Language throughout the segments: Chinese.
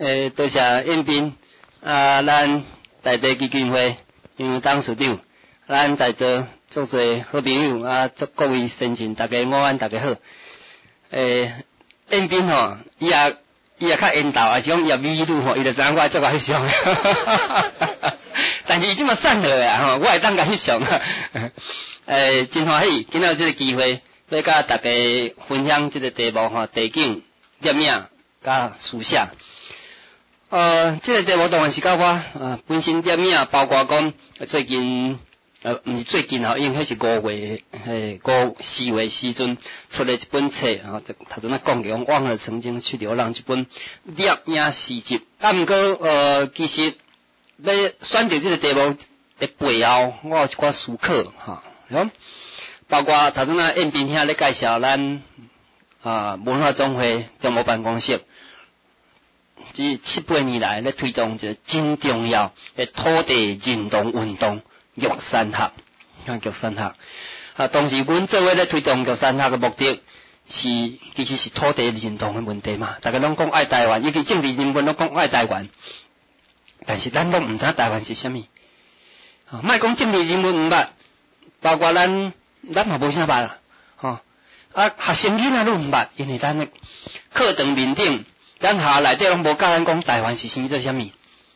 多谢应斌咱在地基金会杨董事长，咱在座足侪好朋友祝各位先进大家午安，大家好。应斌吼，伊也较缘投，也是讲业美女吼，伊就知影我做个翕相。但是伊即么散落啊吼，我会当甲翕相。真欢喜，今仔即个机会要甲大家分享即个题目吼，地景、摄影甲书写。即个题目当然是甲我本身摄影，包括讲最近毋是最近吼，因迄是5月4月时阵出了一本册吼，头先讲讲往日曾经去流浪一本摄影诗集。毋过其实要选择即个题目的背后，我有一寡思考吼。包括头先应斌兄咧介绍咱文化总会中部办公室，这7、8年来咧推动一个真重要的土地认同运动——玉山学。玉山学当时阮做伙咧推动玉山学的目的是，其实是土地认同的问题嘛。大家拢讲爱台湾，尤其政治人物拢讲爱台湾，但是咱拢毋知台湾是啥物。莫讲政治人物毋捌。包括咱嘛无啥捌啦，学生囡仔拢毋捌，因为咱的课堂面顶，咱学内底拢无教咱讲台湾是生做啥物，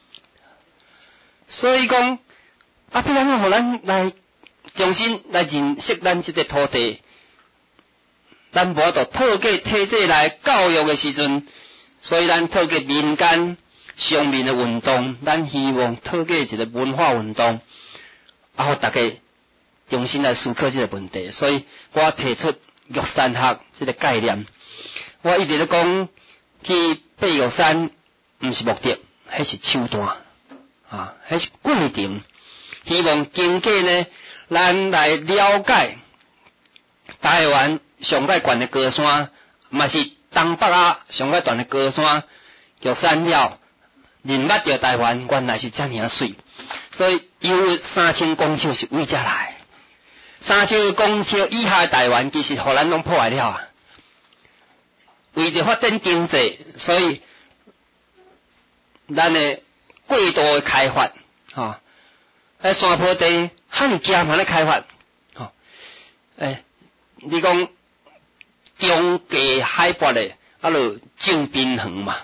所以讲不然互咱来重新来认识咱即个土地，咱无法度透过体制来教育的时阵，所以咱透过民间上面的运动，咱希望透过一个文化运动，互大家重新来思考这个问题，所以我提出玉山学这个概念。我一直咧讲，去爬玉山毋是目的，迄是手段迄是过程。希望经过呢，咱来了解台湾上界悬的高山，嘛是东北上界悬的高山玉山了，认捌着台湾原来是遮尔水，所以有3000公尺是为遮来。3000公尺以下的台湾，其实互咱拢破坏了为着发展经济，所以咱的过度的开发山坡地汉加嘛咧开发你讲中低海拔的就种平衡嘛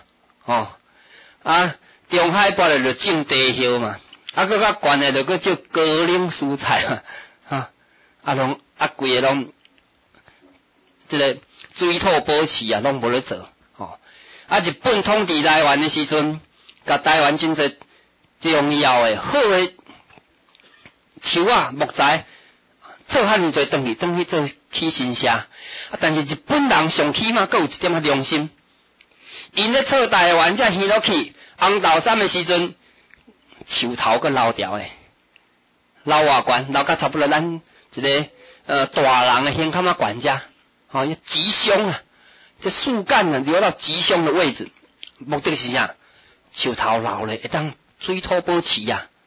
中海拔的就种地叶嘛搁较悬的就搁种高岭蔬菜拢规个拢即个水土保持拢无咧做日本统治台湾的时阵，甲台湾真侪重要的好的树木材做遐尼侪转去做起新社但是日本人上起码阁有一点良心，因咧做台湾才耳落去红豆杉的时阵，树头阁留条的，留偌悬，留甲差不多咱一个大人的胸坎仔悬遮极胸这树干留到极胸的位置，目的是啥？树头留咧会当水土保持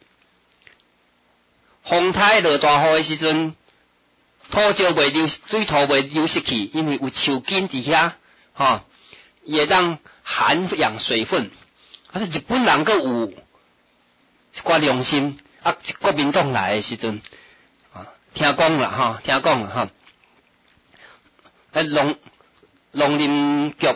风台落大雨的时阵，土石袂流，水土袂流失去，因为有树根伫遐伊会当涵养水分。日本人阁有一寡良心国民党来的时阵听讲啦农林局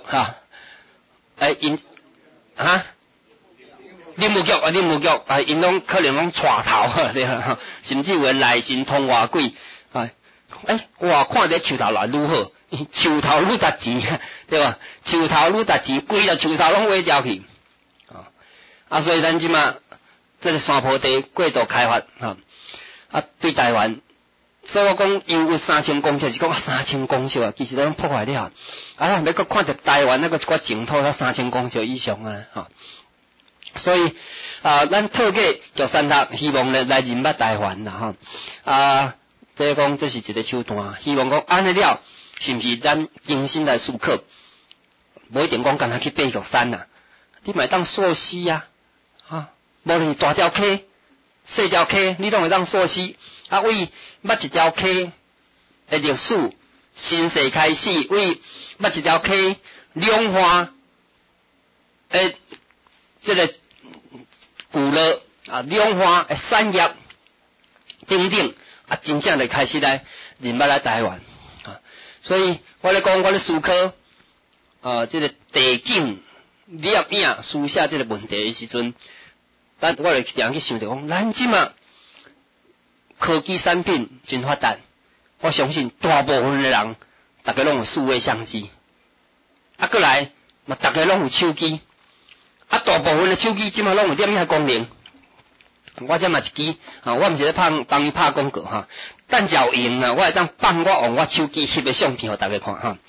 林务局因拢可能拢带头甚至有人来神通外鬼哇，看着树头来愈好，树头愈值钱，对吧？树头愈值钱，规个树头拢挖掉去所以咱即马这个山坡地过度开发对台湾。所以我讲，有3000公尺是讲3000公尺其实都破坏了要搁看着台湾那个一寡净土3000公尺以上所以咱透过玉山学，希望来认捌台湾啦即讲这是一个手段，希望讲安尼了，是毋是咱重新来思考，无一定讲干那去爬玉山你嘛会当溯溪无论大条溪、细条溪，你拢会当溯溪为捌一条溪的历史，新世开始，为捌一条溪量化这个古乐啊，两花诶产业等等啊，真正就开始来入捌来台湾啊。所以我咧讲，我咧思考这个地景摄影书写这个问题的时阵，我就定去想着讲，咱即嘛科技产品真发达，我相信大部分的人，大家拢有数位相机，啊，过来嘛，大家拢有手机，啊，大部分的手机即嘛拢有摄影功能。我这嘛一支啊，我毋是咧帮伊拍广告哈，等只有用啊，我会当放我用我手机翕的相片互大家看哈。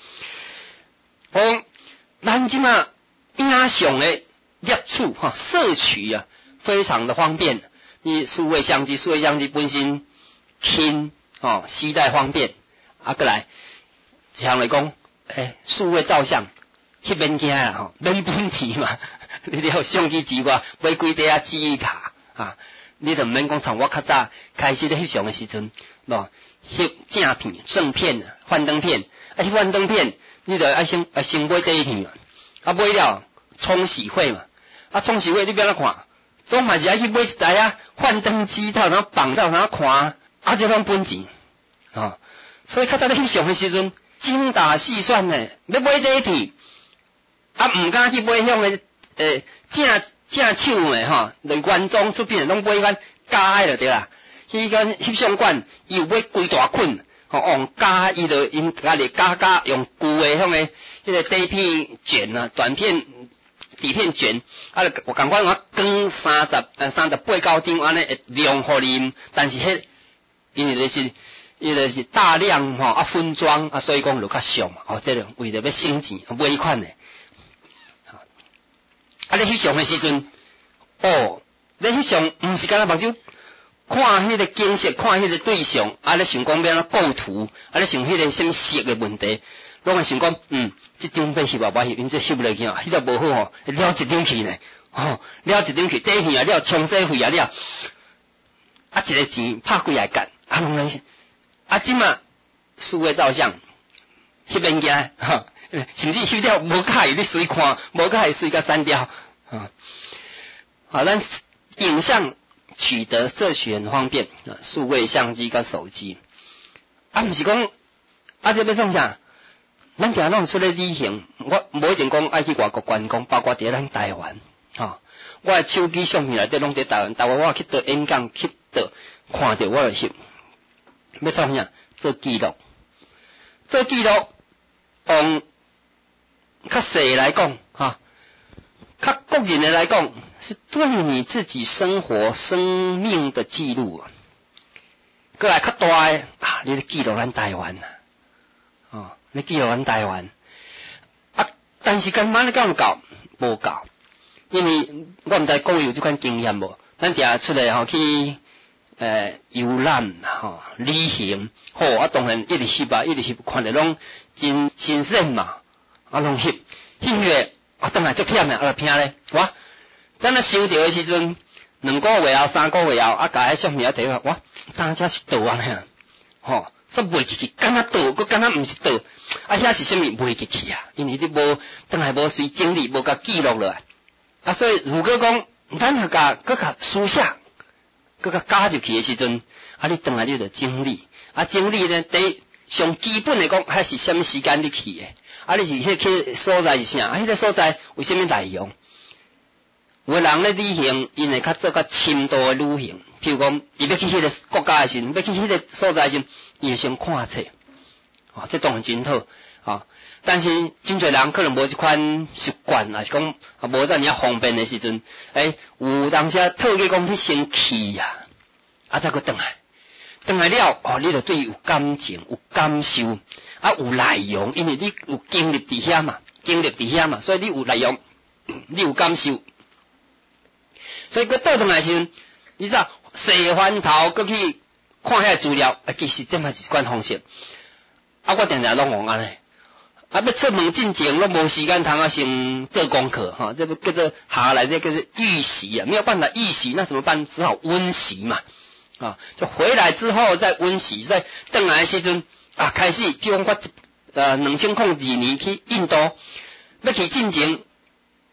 咱即嘛影像的摄取哈，摄取啊，非常的方便。你数位相机本身轻哦，携带方便，啊，过来像来讲，数位照相迄免惊啦吼，免本钱嘛，你了相机之外，买几块记忆卡啊。你就毋免讲从我较早开始咧翕相的时阵，喏，翕正片、正片、幻灯片，翕幻灯片，你就先买第一片嘛，买了冲洗会嘛，冲洗会你要哪看？总嘛是去买一台幻灯机套，然后绑到然后看，这拢本钱所以较早咧翕相的时阵，精打细算呢，要买第一片，毋敢去买向的正手的就原装出品拢买翻加的就对啦。迄间翕相馆伊有买规大捆，用加伊就因家己加用旧的向的迄个底片卷啊，短片底片卷，我感觉我光38-9张安尼会亮互你，但是因为就是大量分装所以讲就较俗嘛，这个为了要省钱买迄款的。你翕相的时阵，你翕相毋是干那目睭看迄个景色，看迄个对象，你想讲要构图，你想迄个什么色的问题，拢会想讲，这张要翕啊，我翕，因这翕不落去迄个无好了一张去呢，了一张去，第一片了，冲洗费了，一个钱拍几下角，拢来，即嘛数位照相，翕免惊，甚至翕了无介意你随看，无介意随甲删掉，咱影像取得摄取很方便，数位相机甲手机，毋是讲这要创啥？咱定拢出咧旅行，我无一定讲爱去外国观光，包括伫咱台湾，我的手机相片内底拢伫台湾，我去倒演讲，去倒看到我就翕，要创啥？做记录，用较细来讲，较个人的来讲，是对你自己生活、生命的记录。过来较大的你咧记录咱台湾你记录咱台湾但是今晚你够唔够？无够，因为我毋知各位有这款经验无？咱定出来去游览旅行，当然一直翕看着拢真新鲜嘛，拢翕个当然足忝的，拼咧，咱收到的时阵，2个月后、3个月后，甲迄相片摕个，当这是倒安尼说卖进去，敢若倒，佮敢若毋是倒，遐是啥物卖进去因为你无当然无随整理，无甲记录落来，所以如果讲咱佮书写，佮加入去的时阵，你当来你就整理，整理呢，第上基本来讲，还是啥物时间你去的，你是迄个所在是啥？迄个所在为什么内容？有的人咧旅行，因会较做较深度的旅行，譬如讲，伊要去迄个国家的时，要去迄个所在时，伊先看册，这当然真好，但是真侪人可能无这款习惯，也是讲无遮尔方便的时阵，有当时特意讲你先去再佫转来了，你就对伊有感情、有感受，有内容，因为你有经历伫遐嘛，所以你有内容，你有感受。所以佫倒转来时，你知洗翻头，佫去看遐资料，其实这嘛是一款方式。我定定拢用安尼，要出门进前，拢无时间通先做功课这个叫做下来，这个是预习没有办法预习，那怎么办？只好温习嘛，就回来之后再温习，再转来的时阵开始，比如讲我2002年去印度，要去进前。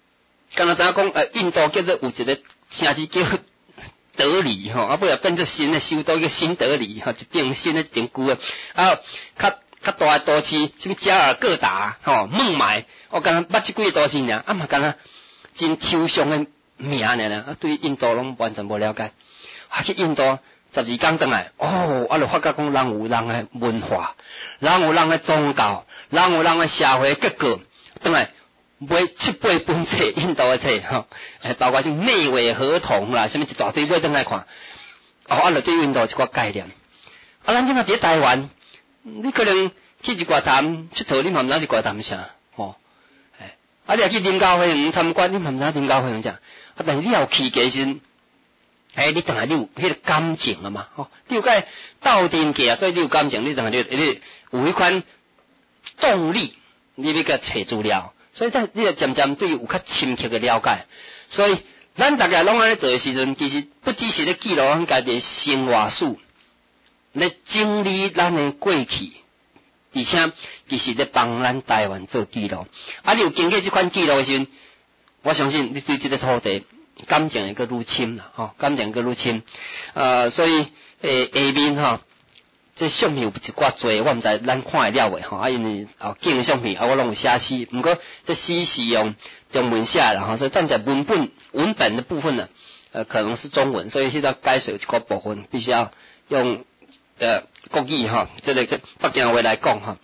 敢若知影讲印度叫做有一个城市叫德里吼，尾变做新的首都叫新德里吼，一顶新的一顶旧的，较大的都市，什么加尔各答吼、孟买，我敢若捌即几个都市尔，嘛敢若真抽象的名尔，对印度拢完全无了解。去印度12天转来，就发觉讲人有人的文化，人有人的宗教，人有人的社会结构，转来买7-8本册印度的册吼，包括什么内卫合同啦，什么一大堆买转来看，就对印度一个概念。咱即马伫台湾。你可能去一寡潭佚佗，你嘛毋知是寡潭啥，吼，你若去林教会园参观，你嘛毋知林教会园啥，但是你有去其实，你当然你有迄个感情啊嘛，吼，你有甲斗阵过啊，所以你有感情，你当然你有迄款动力，你要甲找资料，所以你就渐渐对有较深刻的了解，所以咱大家拢安尼做的时阵，其实不只是咧记录咱家己的生活史。咧整理咱的过去，而且其实咧帮咱台湾做记录。你有经过这款记录的时候，我相信你对这个土地感情会个愈深啦，吼，感情个愈深。所以下面吼，这相片有一寡多，我毋知咱看会了未吼，因为镜相片我拢有写诗，不过这诗是用中文写啦，吼，所以但在文本的部分呢，可能是中文，所以现在改写一个部分必须要用。国语哈，这北京话来讲哈，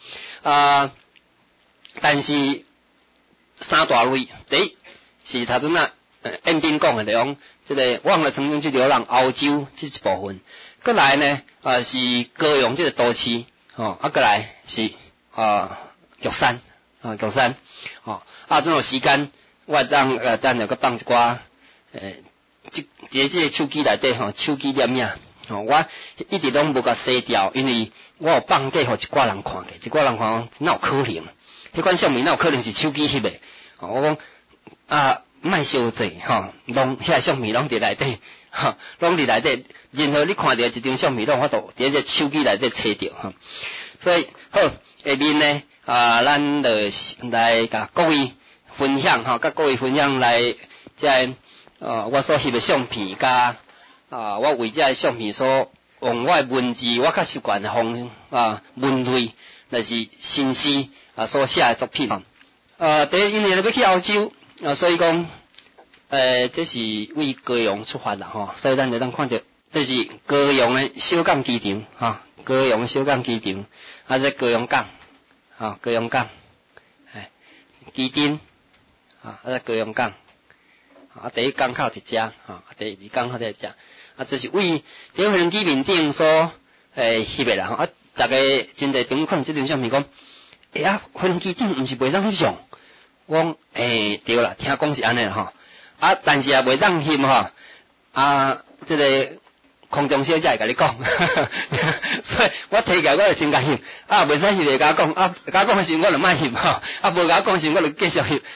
但是三大类，第一是头先燕斌讲的讲，这个我们曾经去流浪欧洲这一部分，过来呢是高雄这个都市，过来是玉山，玉山，这种时间我等下个放一寡伫这个手机内底手机念影。我一直拢无甲洗掉，因为我有放假互一寡人看过，一寡人看哪有可能？迄款相片哪有可能是手机翕的？我讲莫小济拢遐相片拢伫内底，拢伫内底。任何你看到一张相片，拢我都伫只手机内底找着所以好下面呢咱就来甲各位分享甲各位分享来即我所翕的相片甲。我为这相片所用我的文字，我较习惯的文类，就是新诗所写的作品。第一因为要去欧洲，所以讲这是为高雄出发啦所以咱就当看到，这是高雄的小港机场高雄小港机场，这高雄港高雄港，基丁这高雄港。第一港口伫遮第二港口伫遮这是为伫飞机面顶所翕的啦大家真侪朋友看这张相片讲，飞机顶毋是袂当翕相，我讲对啦，听讲是安尼啦但是也袂当翕这个空中小姐会甲你讲，所以我提起来我就先甲翕，袂使是袂甲讲，甲讲的时我就莫翕无甲讲时我就继续翕，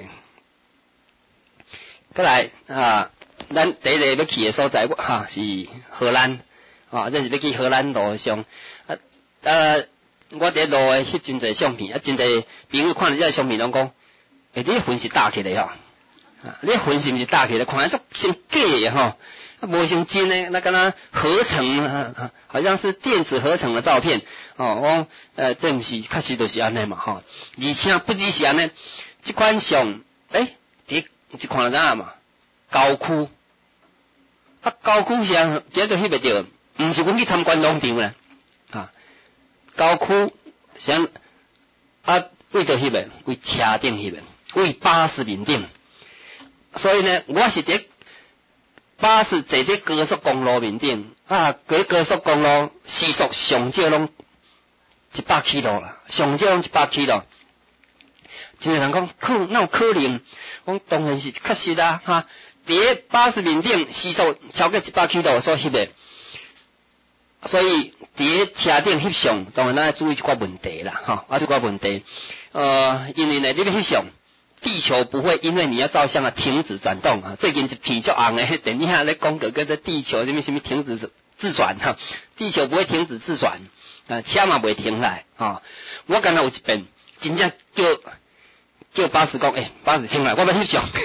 再来咱第一个要去的所在是荷兰这是要去荷兰路上我伫路诶翕真侪相片真侪朋友看到这相片拢讲你云是搭起来你云是毋是搭起来看来足像假诶无像真诶那敢若合成好像是电子合成的照片我这毋是确实就是安尼嘛而且不只是安尼这款相一看就知影嘛，郊区郊区上今就翕袂着，毋是阮去参观农场啦郊区上为着翕的，为车顶翕的，为巴士面顶，所以呢，我是伫巴士坐伫高速公路面顶高速公路时速上少拢100 km 啦，上少拢100 km。真人讲哪有可能？讲当然是确实啦伫巴士面顶时速超过100 km 所翕的，所以伫车顶翕相，当然咱要注意一寡问题啦一寡问题。因为呢，你要翕相，地球不会因为你要照相停止转动最近一片足红的电影咧讲个叫做地球什么停止自转地球不会停止自转车嘛袂停来我刚才有一遍真正叫巴士讲巴士停来，我要翕相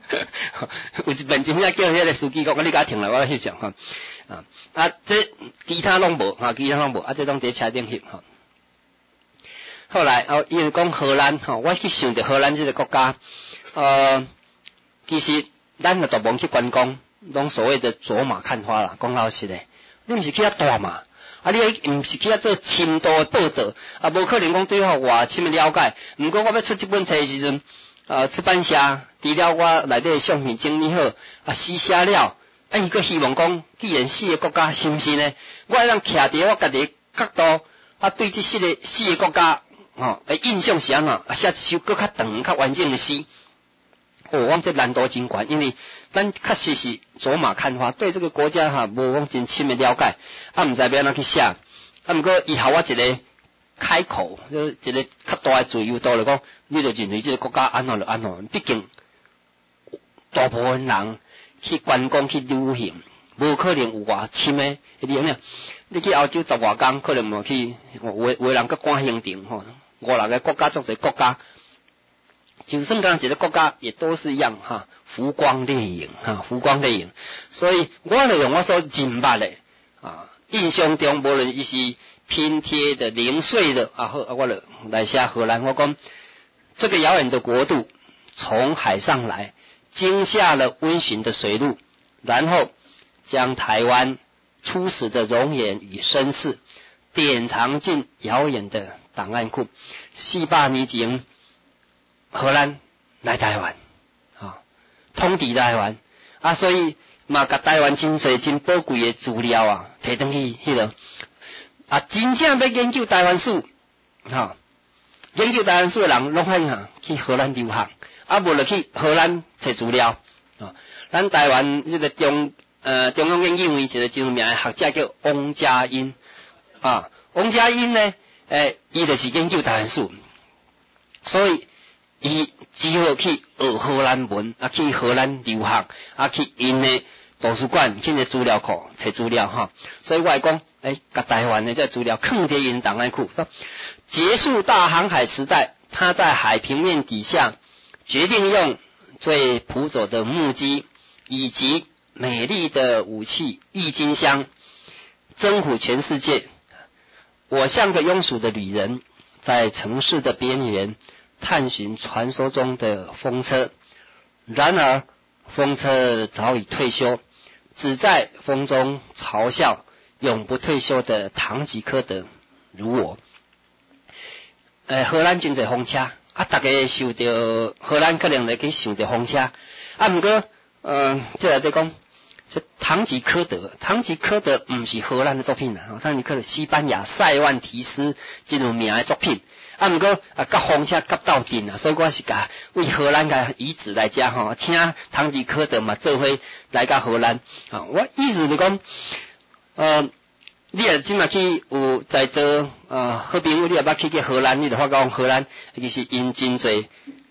有一遍真正叫迄个司机讲，你甲停来，我翕相哈。这其他拢无哈，其他拢无，这拢伫车顶翕哈。后来因为讲荷兰哈，我去想着荷兰这个国家，其实咱就忙去观光，拢所谓的走马看花啦。讲老实诶，你毋是去遐大嘛？你毋是去遐做深度的报道，无可能讲对我深的了解。毋过我要出这本册的时阵，出版社除了我内底的相片整理好，诗写了，伊佫希望讲，既然4个国家是毋是呢？我会当徛伫我家己角度，对这4个国家，印象是安怎？写一首佫较长、较完整的诗。我这难度真悬，因为咱确实是走马看花，对这个国家无讲真深的了解，毋知要安怎去写。毋过伊互我一个开口，一个较大的自由度来讲，你就认为这个国家安怎就安怎。毕竟大部分人去观光去旅行，无可能有偌深的。你去欧洲10外工，可能无去，有人佫赶行程5-6个国家做一个国家。就算讲一个国家也都是一样浮光掠影浮光掠影。所以我就用我所认捌的印象中，无论伊是拼贴的、零碎的好，我就来写荷兰。我讲这个遥远的国度，从海上来，经下了温驯的水路，然后将台湾初始的容颜与身世典藏进遥远的档案库。400年前，荷兰来台湾，统治台湾，所以嘛，甲台湾真侪真宝贵的资料摕转去迄个，真正要研究台湾史，研究台湾史的人拢爱去荷兰留学，无就去荷兰找资料。咱台湾这个中央研究院一个真有名的学者叫汪家英，汪家英呢，伊就是研究台湾史，所以伊只好去学荷兰文，去荷兰留学，去因的图书馆、去的资料库找资料所以我来讲，甲台湾的这资料放在因档案库。结束大航海时代，他在海平面底下决定用最朴拙的木屐以及美丽的武器郁金香征服全世界。我像个庸俗的旅人，在城市的边缘探寻传说中的风车，然而风车早已退休，只在风中嘲笑永不退休的堂吉诃德如我。荷兰真侪风车，大家受到荷兰可能会去想到风车，毋过即来在讲，这堂吉诃德毋是荷兰的作品堂吉诃德西班牙塞万提斯真有名的作品。毋过甲风车夹斗阵所以我是甲为荷兰甲遗址来遮请堂吉诃德嘛做伙来甲荷兰我意思是讲，你也即马去有在做好朋友，你也捌去荷兰，你就发觉荷兰其实因真侪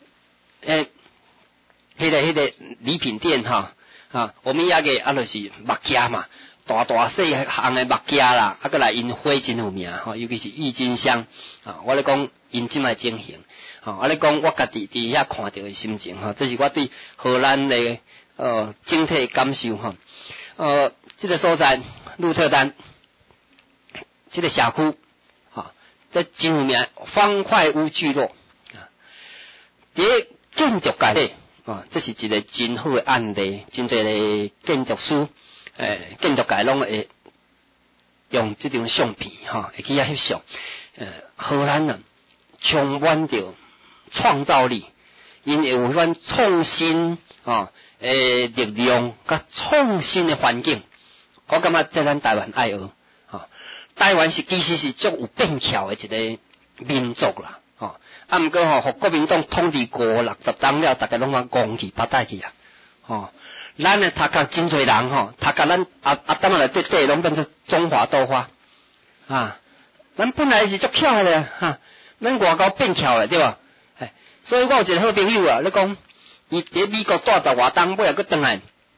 迄个礼品店我们遐个就是木屐嘛。大细项的木屐啦，佮来因花真有名尤其是郁金香我咧讲因即卖情形我咧讲我家己伫遐看到的心情这是我对荷兰的整体感受这个所在鹿特丹这个社区这真有名方块屋聚落伫建筑界咧这是一个真好的案例，真侪个建筑师。建筑界拢会用这种相片会去遐翕相。荷兰充满着创造力，因为有款创新力量甲创新的环境，我感觉在咱台湾爱学台湾其实是足有变巧的一个民族啦毋过互国民党统治50-60年了，大家拢讲去八代去咱的读甲真侪人读甲咱当然内底拢变成中华豆花咱本来是足巧的咱外交变巧的对吧？所以我有一个好朋友你讲伊伫美国住10外冬，尾佫转来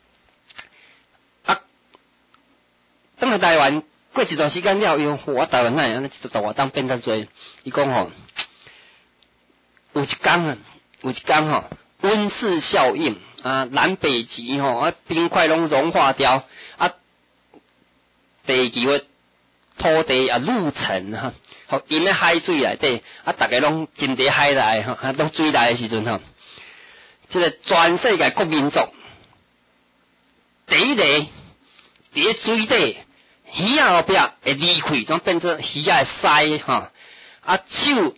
转来台湾过一段时间了，伊我台湾哪安尼10外冬变遮侪？伊讲有一天温室效应南北极冰块拢融化掉第二个土地陆沉因咧海水内底大家拢浸伫海内拢水内的时阵这个全世界国民族第一个伫水底鱼后壁会离开，总变做鱼的鳃手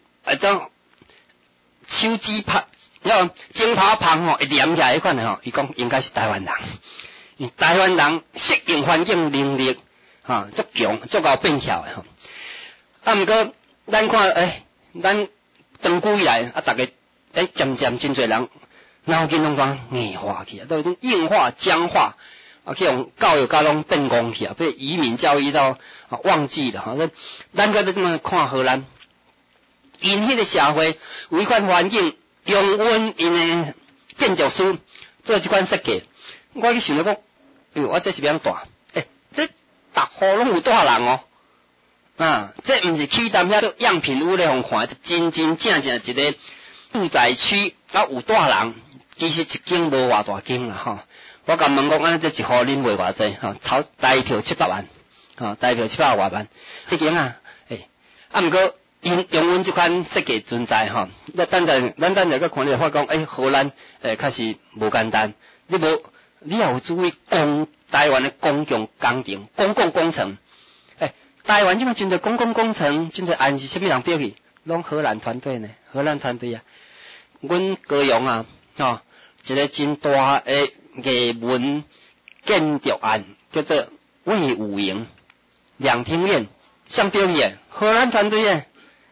手指拍，镜头拍会黏起来迄款的伊讲应该是台湾人，因为台湾人适应环境能力足强，足够变巧的毋过咱看咱长久以来大家渐渐真侪人脑筋拢怎硬化去都已经硬化僵化去用教育家拢变功去被移民教育到忘记了咱个这么看荷兰，因迄个社会有一款环境用阮因的建筑师做这款设计，我去想了讲，哎呦，我这是要大，这逐户拢有大人这毋是起淡遐样品屋咧，互看，真正正一个住宅区有大人，其实一间无偌大间啦我甲问讲，安尼这一户恁卖偌济炒大票700万大票700外万，这间毋过用阮这款设计存在咱等下个看你发讲，荷兰确实无简单，你也有注意台湾的公共工程、公共工程，台湾即马真侪公共工程，真侪案是啥物人标去？拢荷兰团队呢？荷兰团队阮高雄一个真大的艺文建筑案叫做魏武营两厅院，上标去荷兰团队呢？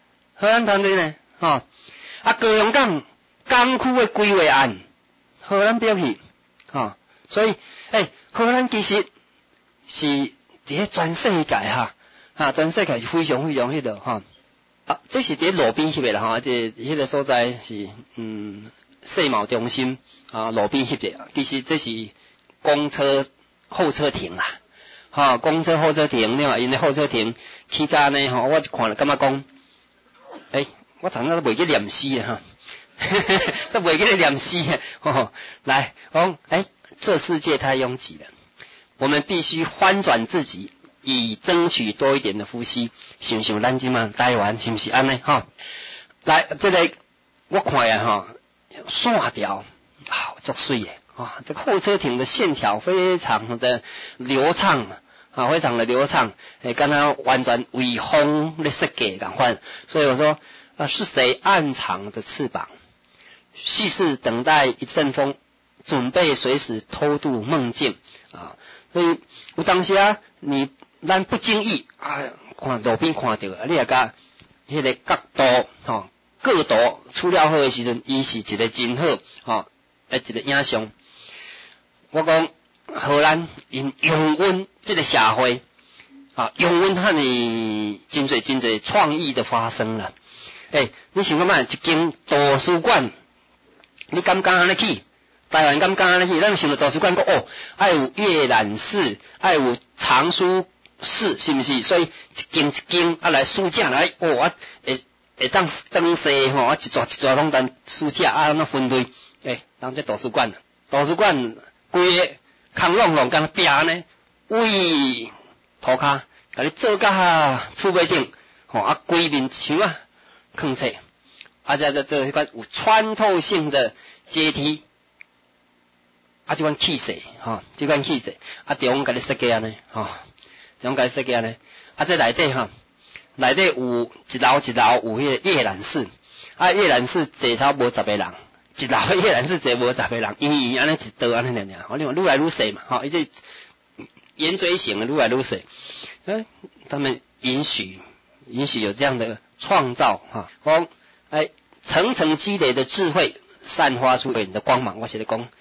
高雄港区的规划案，荷兰标去所以荷兰其实是伫全世界全世界是非常非常迄个这是伫路边翕的啦这迄个所在是世贸中心路边翕的，其实这是公车候车亭啦公车候车亭，你话因的候车亭起价呢我就看了感觉讲我昨仔都袂记念诗都袂记念诗来讲这世界太拥挤了，我们必须翻转自己，以争取多一点的呼吸。想想咱即嘛台湾是不是安尼来，这个我看线条足水的这个候车亭的线条非常的流畅非常的流畅，敢若完全为风咧设计共款。所以我说是谁暗藏的翅膀，细细等待一阵风，准备随时偷渡梦境所以有当时咱不经意看路边看到你也甲迄个角度角度处理好的时阵，伊是一个真好一个影像。我讲荷兰因用阮这个社会用阮遐尼真侪创意的发生了你想看一间图书馆，你敢安尼去？台湾敢安尼去？咱想到图书馆讲爱有阅览室，爱有藏书室，是毋是？所以一间来书架来会当登西一抓拢当书架安那分类当这图书馆规个空落落敢壁呢，为涂骹甲你做甲厝尾顶规面墙囥册再做迄款有穿透性的阶梯这款气势这款气势中甲你设计安尼中甲你设计安尼这内底内底有一楼有迄个阅览室阅览室坐差无10个人，一楼阅览室坐无10个人，因为安尼一道安尼尔你看愈来愈细嘛伊这圆锥形的愈来愈细他们允许有这样的创造讲层层积累的智慧散发出你的光芒。我是咧讲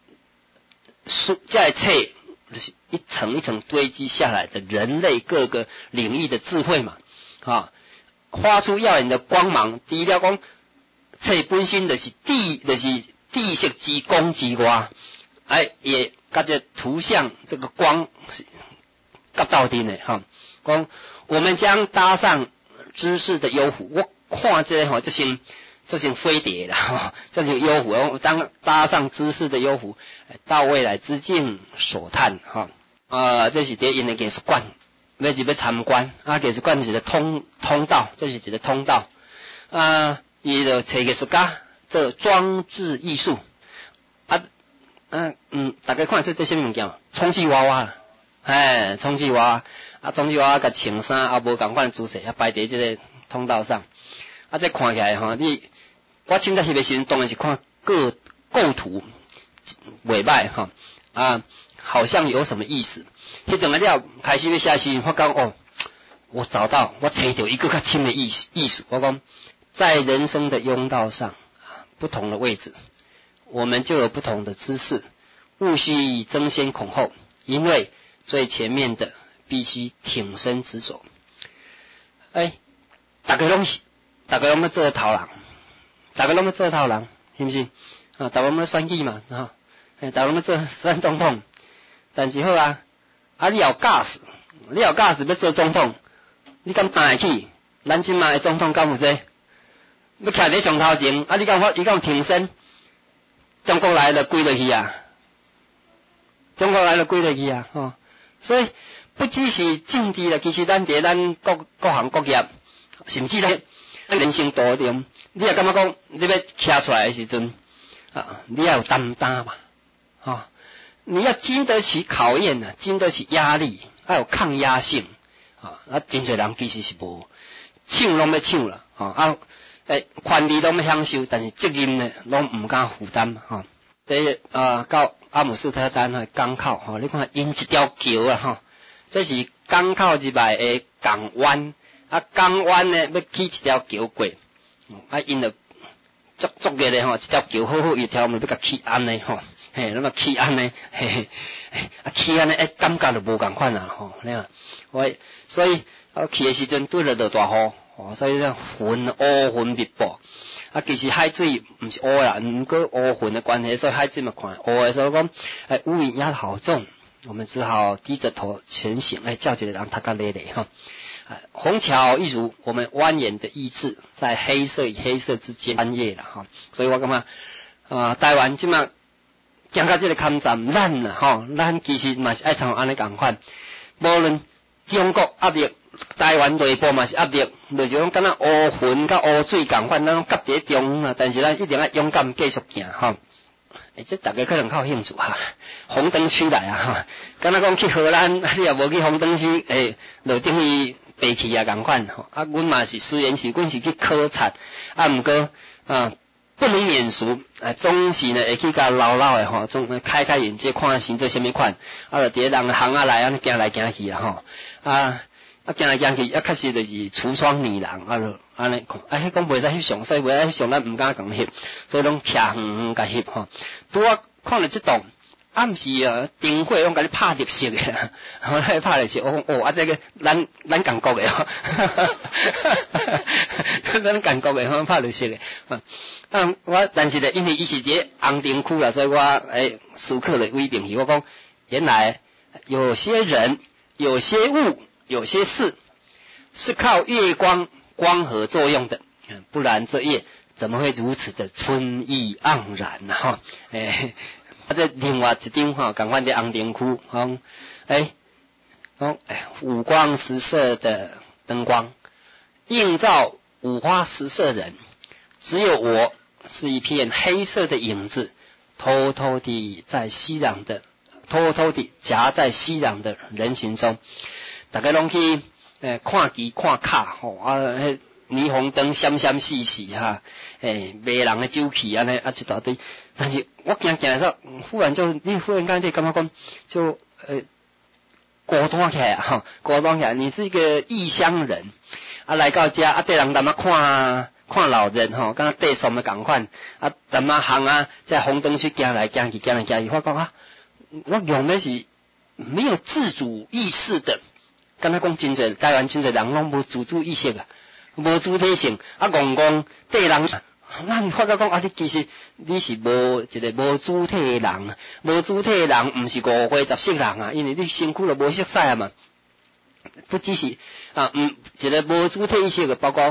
这册就是一层一层堆积下来的人类各个领域的智慧嘛发出耀眼的光芒。除了讲册本身就是地色之光之外也甲这图像这个光夹到底的讲我们将搭上知识的优抚。我看这个这这种飞碟啦，这种幽浮，当搭上知识的幽浮，到未来之境所探这是第一因的艺术馆，要入要参观艺术馆是一个通道，这是一个通道伊就找艺术家做装置艺术大家看这什么物件？充气娃娃充气娃娃充气娃娃甲穿衫无共款姿势，摆伫这个通道上这看起来我凊彩翕的时阵，当然是看构图袂歹好像有什么意思。迄阵了开始要写时，我讲我找到一个较深的意思。我讲在人生的甬道上，不同的位置，我们就有不同的姿势，勿需争先恐后，因为最前面的必须挺身直走。大家拢要做头人。大家拢要做头人，是不是？大家拢要选举嘛，大家拢要做选总统。但是好你有架势要做总统，你敢担会起？咱即卖的总统敢有这？要徛伫上头前，你敢挺身？中国来了跪落去所以不只是政治啦，其实咱伫咱各行各业，甚至咧人生道中。你也感觉讲，你要徛出来的时阵你要有担当嘛，你要经得起考验经得起压力，要有抗压性真侪人其实是无抢拢要抢啦权利拢要享受，但是责任呢拢唔敢负担到阿姆斯特丹港口你看因一条桥这是港口入来的港湾港湾呢要起一条桥过。因就足热咧一条桥好一条，要甲起安尼那么起安尼起安尼感觉就无共款你看所以去的时阵对了落大雨所以乌云密布其实海水毋是乌啦，毋过乌云的关系，所以海水嘛看乌的，所以讲乌云压得好重，我们只好低着头前行叫一个人读甲累累虹桥一如我们蜿蜒的意志，在黑色与黑色之间穿越了所以我感觉台湾即马行到这个坎站，咱其实嘛是爱像安尼共款，无论中国压力，台湾内部嘛是压力，就是讲敢若乌云甲乌水共款，咱拢夹伫中但是咱一定要勇敢继续行这大家可能较有兴趣红灯区来敢若讲去荷兰，你也无去红灯区就等于白去共款阮嘛是虽然是阮是去考察毋过不能免俗总是呢会去甲老的总开眼界，看成做什么款就伫人行来安尼行来行去行来行去确实就是橱窗女人安尼看迄讲袂使翕相，所以袂使翕相，咱毋敢共翕，所以拢徛远甲翕拄看了即栋毋是灯火拢甲你拍绿色的拍绿色这个咱共国的咱共国的拍绿色的但是呢，因为伊是伫红灯区啦，所以我思考了微评语，我讲原来有些人、有些物、有些事是靠月光光合作用的，不然这夜怎么会如此的春意盎然这另外一张共款伫红灯区五光十色的灯光映照五花十色人，只有我是一片黑色的影子，偷偷地夹在熙攘的人群中。大家拢去看旗看卡霓虹灯闪闪细细卖人的酒气安尼一大堆，但是我行的时候，忽然间就感觉讲就孤单起来孤单起来，你是一个异乡人来到这对人淡仔看老人敢若地上的共款淡仔行在红灯区行来行去，我讲我用的是没有自主意识的，敢若讲真侪台湾真侪人拢无自主意识无主体性戆对人咱发觉讲你其实你是无一个无主体的人，无主体的人毋是5岁10色人因为你身躯就无色彩嘛。不只是一个无主体意识的，包括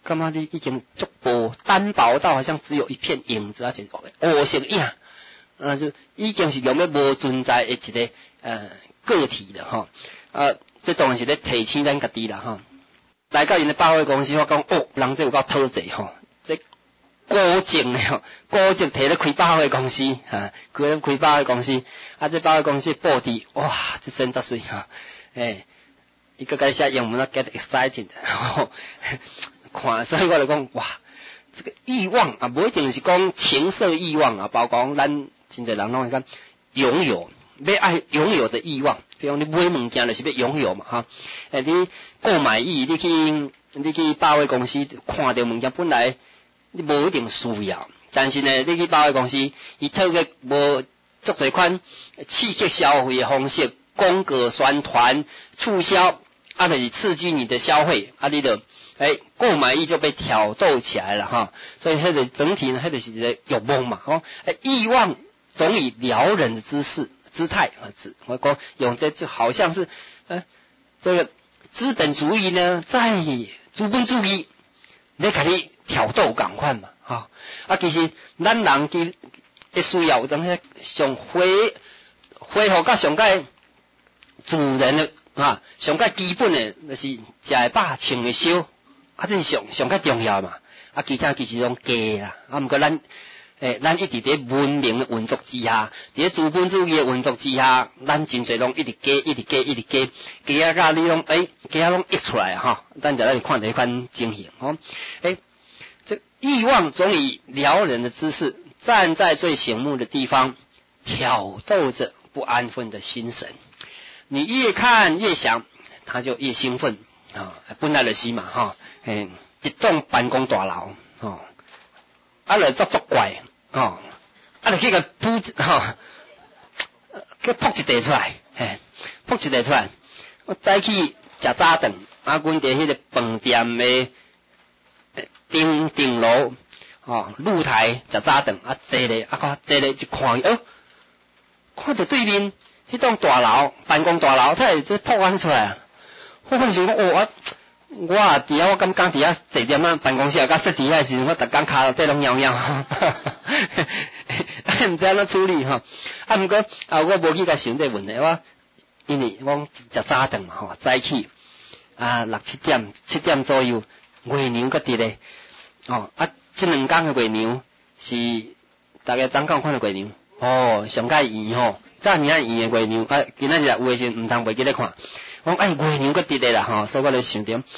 感觉你已经足薄，单薄到好像只有一片影子，而且黑色影，就已经是用要无存在的一个个体了吼。这当然是咧提醒咱家己啦吼。来到因的百货公司，我讲人这有够讨债吼，这高净的吼，高净摕咧开百货公司开百货公司，这百货公司布置，哇，这真得水哈，伊个该写英文啊 ，get excited， 看，所以我就讲，哇，这个欲望啊，不一定是讲情色欲望啊，包括咱真侪人拢会讲拥有。要爱拥有的欲望，比如你买物件就是要拥有嘛哈。你购买欲，你去百货公司看到物件，本来你无一定需要，但是呢，你去百货公司，伊透过无足侪款刺激消费的方式，广告宣传、促销，就是刺激你的消费，你就购买欲就被挑逗起来了哈。所以个整体呢，就是一个欲望嘛，欲望总以撩人的姿态我讲用这就好像是这个资本主义呢，在资本主义你给你挑逗赶快嘛其实咱人的需要有种上恢复到上界自然的上界基本的就是食的饱穿的少这是上界重要嘛其他其实拢假啦不过咱一直伫文明的运作之下，伫资本主义的运作之下，咱真侪拢一直加甲你拢加拢溢出来咱就来看这款情形这欲望总以撩人的姿势站在最醒目的地方，挑逗着不安分的心神。你越看越想，他就越兴奋本来就是嘛一栋办公大楼就作怪就去个扑去扑一地出来，扑一地出来。我早起食早顿，阮伫迄个饭店的顶楼露台食早顿，坐咧一看看到对面迄栋大楼办公大楼，它会这扑安出来我想讲我伫遐，我刚伫遐坐点办公室，甲说伫遐时，我逐工骹底拢摇摇，毋知安怎处理毋过我无去甲想这问题，因为我食早顿嘛早起6、7点左右，月娘搁伫咧这2天的月娘是大家昨天看到月娘上介圆早年圆的月娘今仔日有诶时毋通袂记咧看。我月娘搁伫咧啦所以我就想着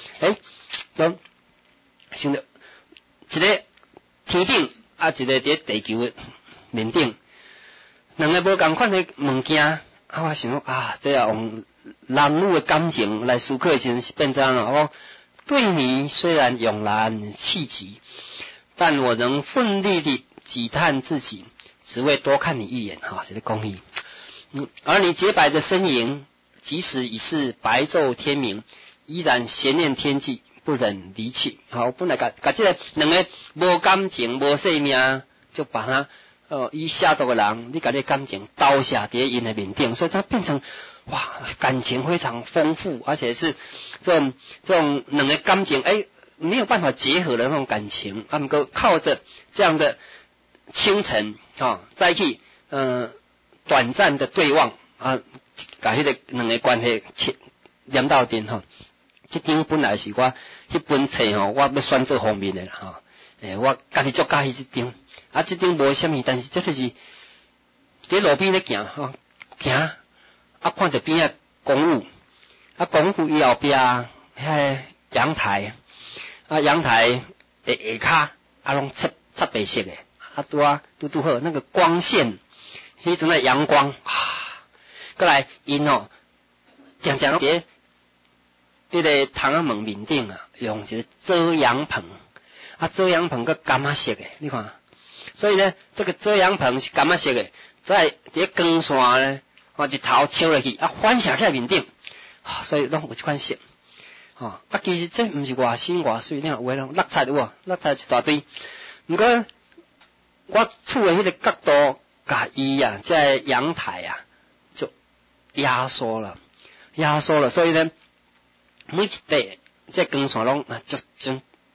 想着一个天顶一个伫地球的面顶，两个无共款的物件我想这用男女的感情来思考的时候是变成了对你虽然慵懒气急，但我能奋力地挤探自己，只为多看你一眼这是公益而你洁白的身影，即使已是白昼天明，依然闲念天际，不忍离弃。本来甲这个两个无感情、无生命，就把他以下作的人，你甲你感情倒下伫因的面顶，所以它变成感情非常丰富，而且是这种两个感情没有办法结合的那种感情，不过靠着这样的清晨再去短暂的对望甲迄个两个关系连到阵这张本来是我迄本册我要选做封面的啦我家己足喜欢这张这张无啥物，但是这就是伫路边咧行行看着边公务公务伊后壁迄阳台阳台的下骹拢漆白色的拄好那个光线迄种的阳光过来因常常伫迄个窗仔门面顶用一个遮阳棚遮阳棚个柑仔色的你看，所以呢这个遮阳棚是柑仔色的，在伫光线呢日头照落去反射起来面顶所以拢有这款色其实这毋是外新外水，你看有诶拢落彩有无？落彩一大堆，毋过我厝诶迄个角度甲伊这阳台就压缩了，所以呢每一块这光线拢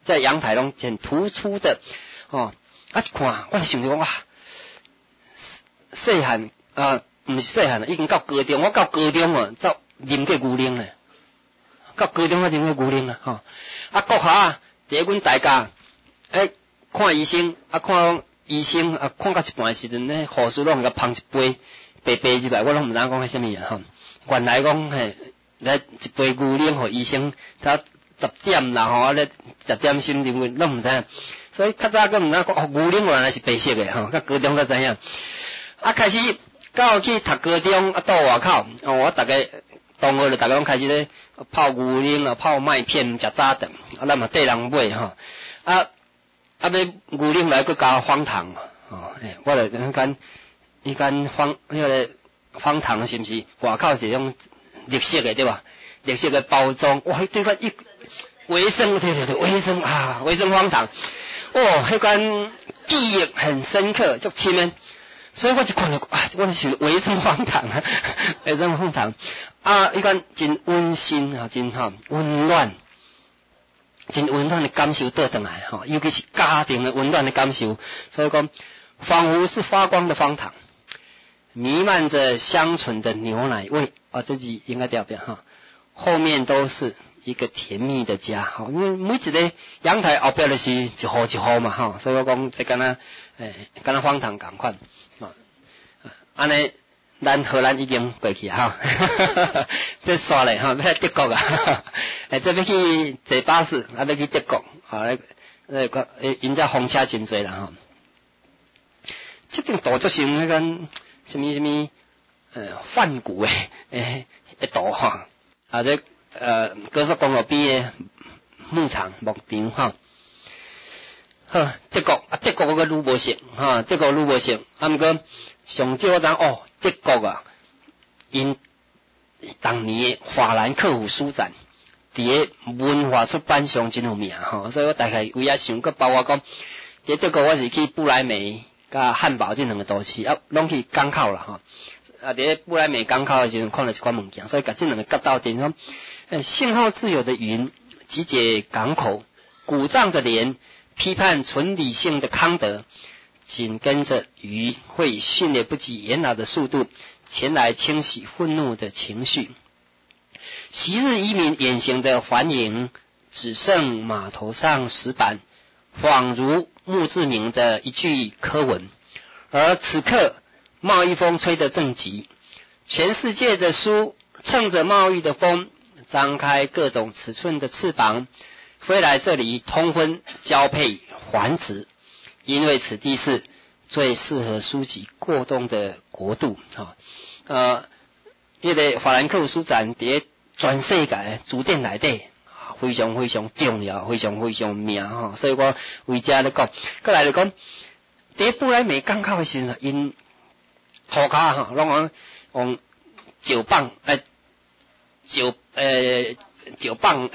在阳台拢很突出的哦。啊，一看我就想着哇，细汉毋是细汉已经到高中，我到高中哦，走啉过牛奶咧，到高中我啉过牛奶啊，吼。啊，国下第一阮大家看医生，看医生看到一半时阵咧，护士拢甲捧一杯白白入来，我拢毋知讲迄什么啊吼。原来讲来一杯牛奶互医生，他10点啦吼，咧10点心啉过，拢毋知。所以较早个毋知讲牛奶原来是白色的吼，到高中才知影。开始到去读高中到外口，我大家同学就大家拢开始咧泡牛奶泡麦片，食早顿，咱嘛缀人买吼。要牛奶来佮加方糖我就迄间方糖是毋是外口是种绿色的对吧？绿色的包装，哇，迄对款维生对维生方糖，迄间记忆很深刻，足深的。所以我就看到我就想维生方糖维生方糖迄间真温馨真温暖。真温暖的感受倒转来尤其是家庭的温暖的感受。所以讲，仿佛是发光的方糖，弥漫着香醇的牛奶味这句应该调表后面都是一个甜蜜的家因为每一个阳台后边就是一户一户嘛所以我讲这敢若方糖同款安尼。咱荷兰已经过去这刷咧要来德国这要去坐巴士要去德国因遮风车真多啦这顶大足像迄间什么梵谷的道这高速公路边的牧场牧场德国我个愈无熟德国愈无熟毋过上少我知德国因当年法兰克福书展伫文化出版上真有名所以我大概有遐想，包括讲伫德国我是去布莱梅甲汉堡这两个都市拢去港口啦伫布莱梅港口的时候看到一款物件，所以甲这两个夹到点说信号自由的云集结港口，鼓胀的脸批判纯理性的康德，紧跟着鱼会迅雷不及掩耳的速度前来清洗愤怒的情绪。昔日移民远行的环影，只剩码头上石板，恍如墓志铭的一句科文。而此刻贸易风吹得正急，全世界的书乘着贸易的风，张开各种尺寸的翅膀，飞来这里通婚交配繁殖，因为此地是最适合书籍过冬的国度这个法兰克福书展伫全世界书店内底非常非常重要，非常非常名所以我为遮咧讲，过来就讲伫布莱梅港口的时候，因涂骹拢用石板石板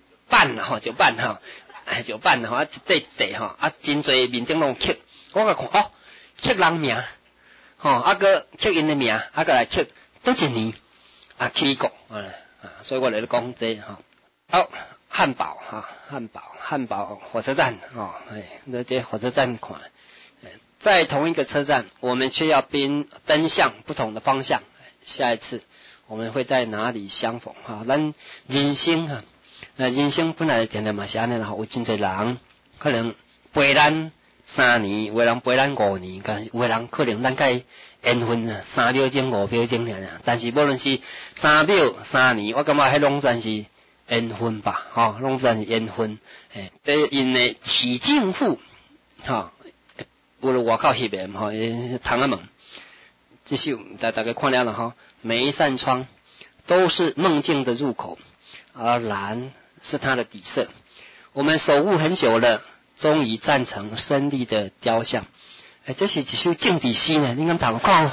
这地真侪面顶拢刻，我甲看刻人名个刻因的名个来刻倒一年起国所以我来讲这好汉堡火车站这火车站看在同一个车站，我们却要奔向不同的方向。下一次我们会在哪里相逢咱人生人生本来定定嘛是安尼啦有真侪人可能陪咱3年，有的人陪咱5年，有的人可能咱甲伊缘分3秒钟5秒钟尔但是无论是3秒3年，我感觉迄拢算是缘分吧拢算是缘分这因的起敬父有了外口翕的窗仔门，这首大家看了了每一扇窗都是梦境的入口，而蓝是它的底色。我们守护很久了，终于站成胜利的雕像。这是一首政治诗呢，你敢读看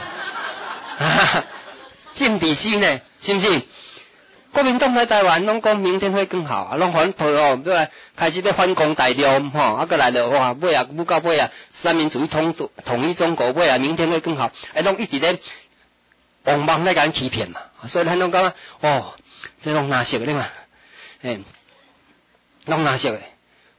政治诗呢，是不是？国民党在台湾拢讲明天会更好拢反对要开始要反攻大陆过来了哇，尾到尾三民主义统一中国，尾明天会更好拢一直咧往忙在甲咱欺骗嘛，所以咱拢讲这拢哪色的嘛拢哪色的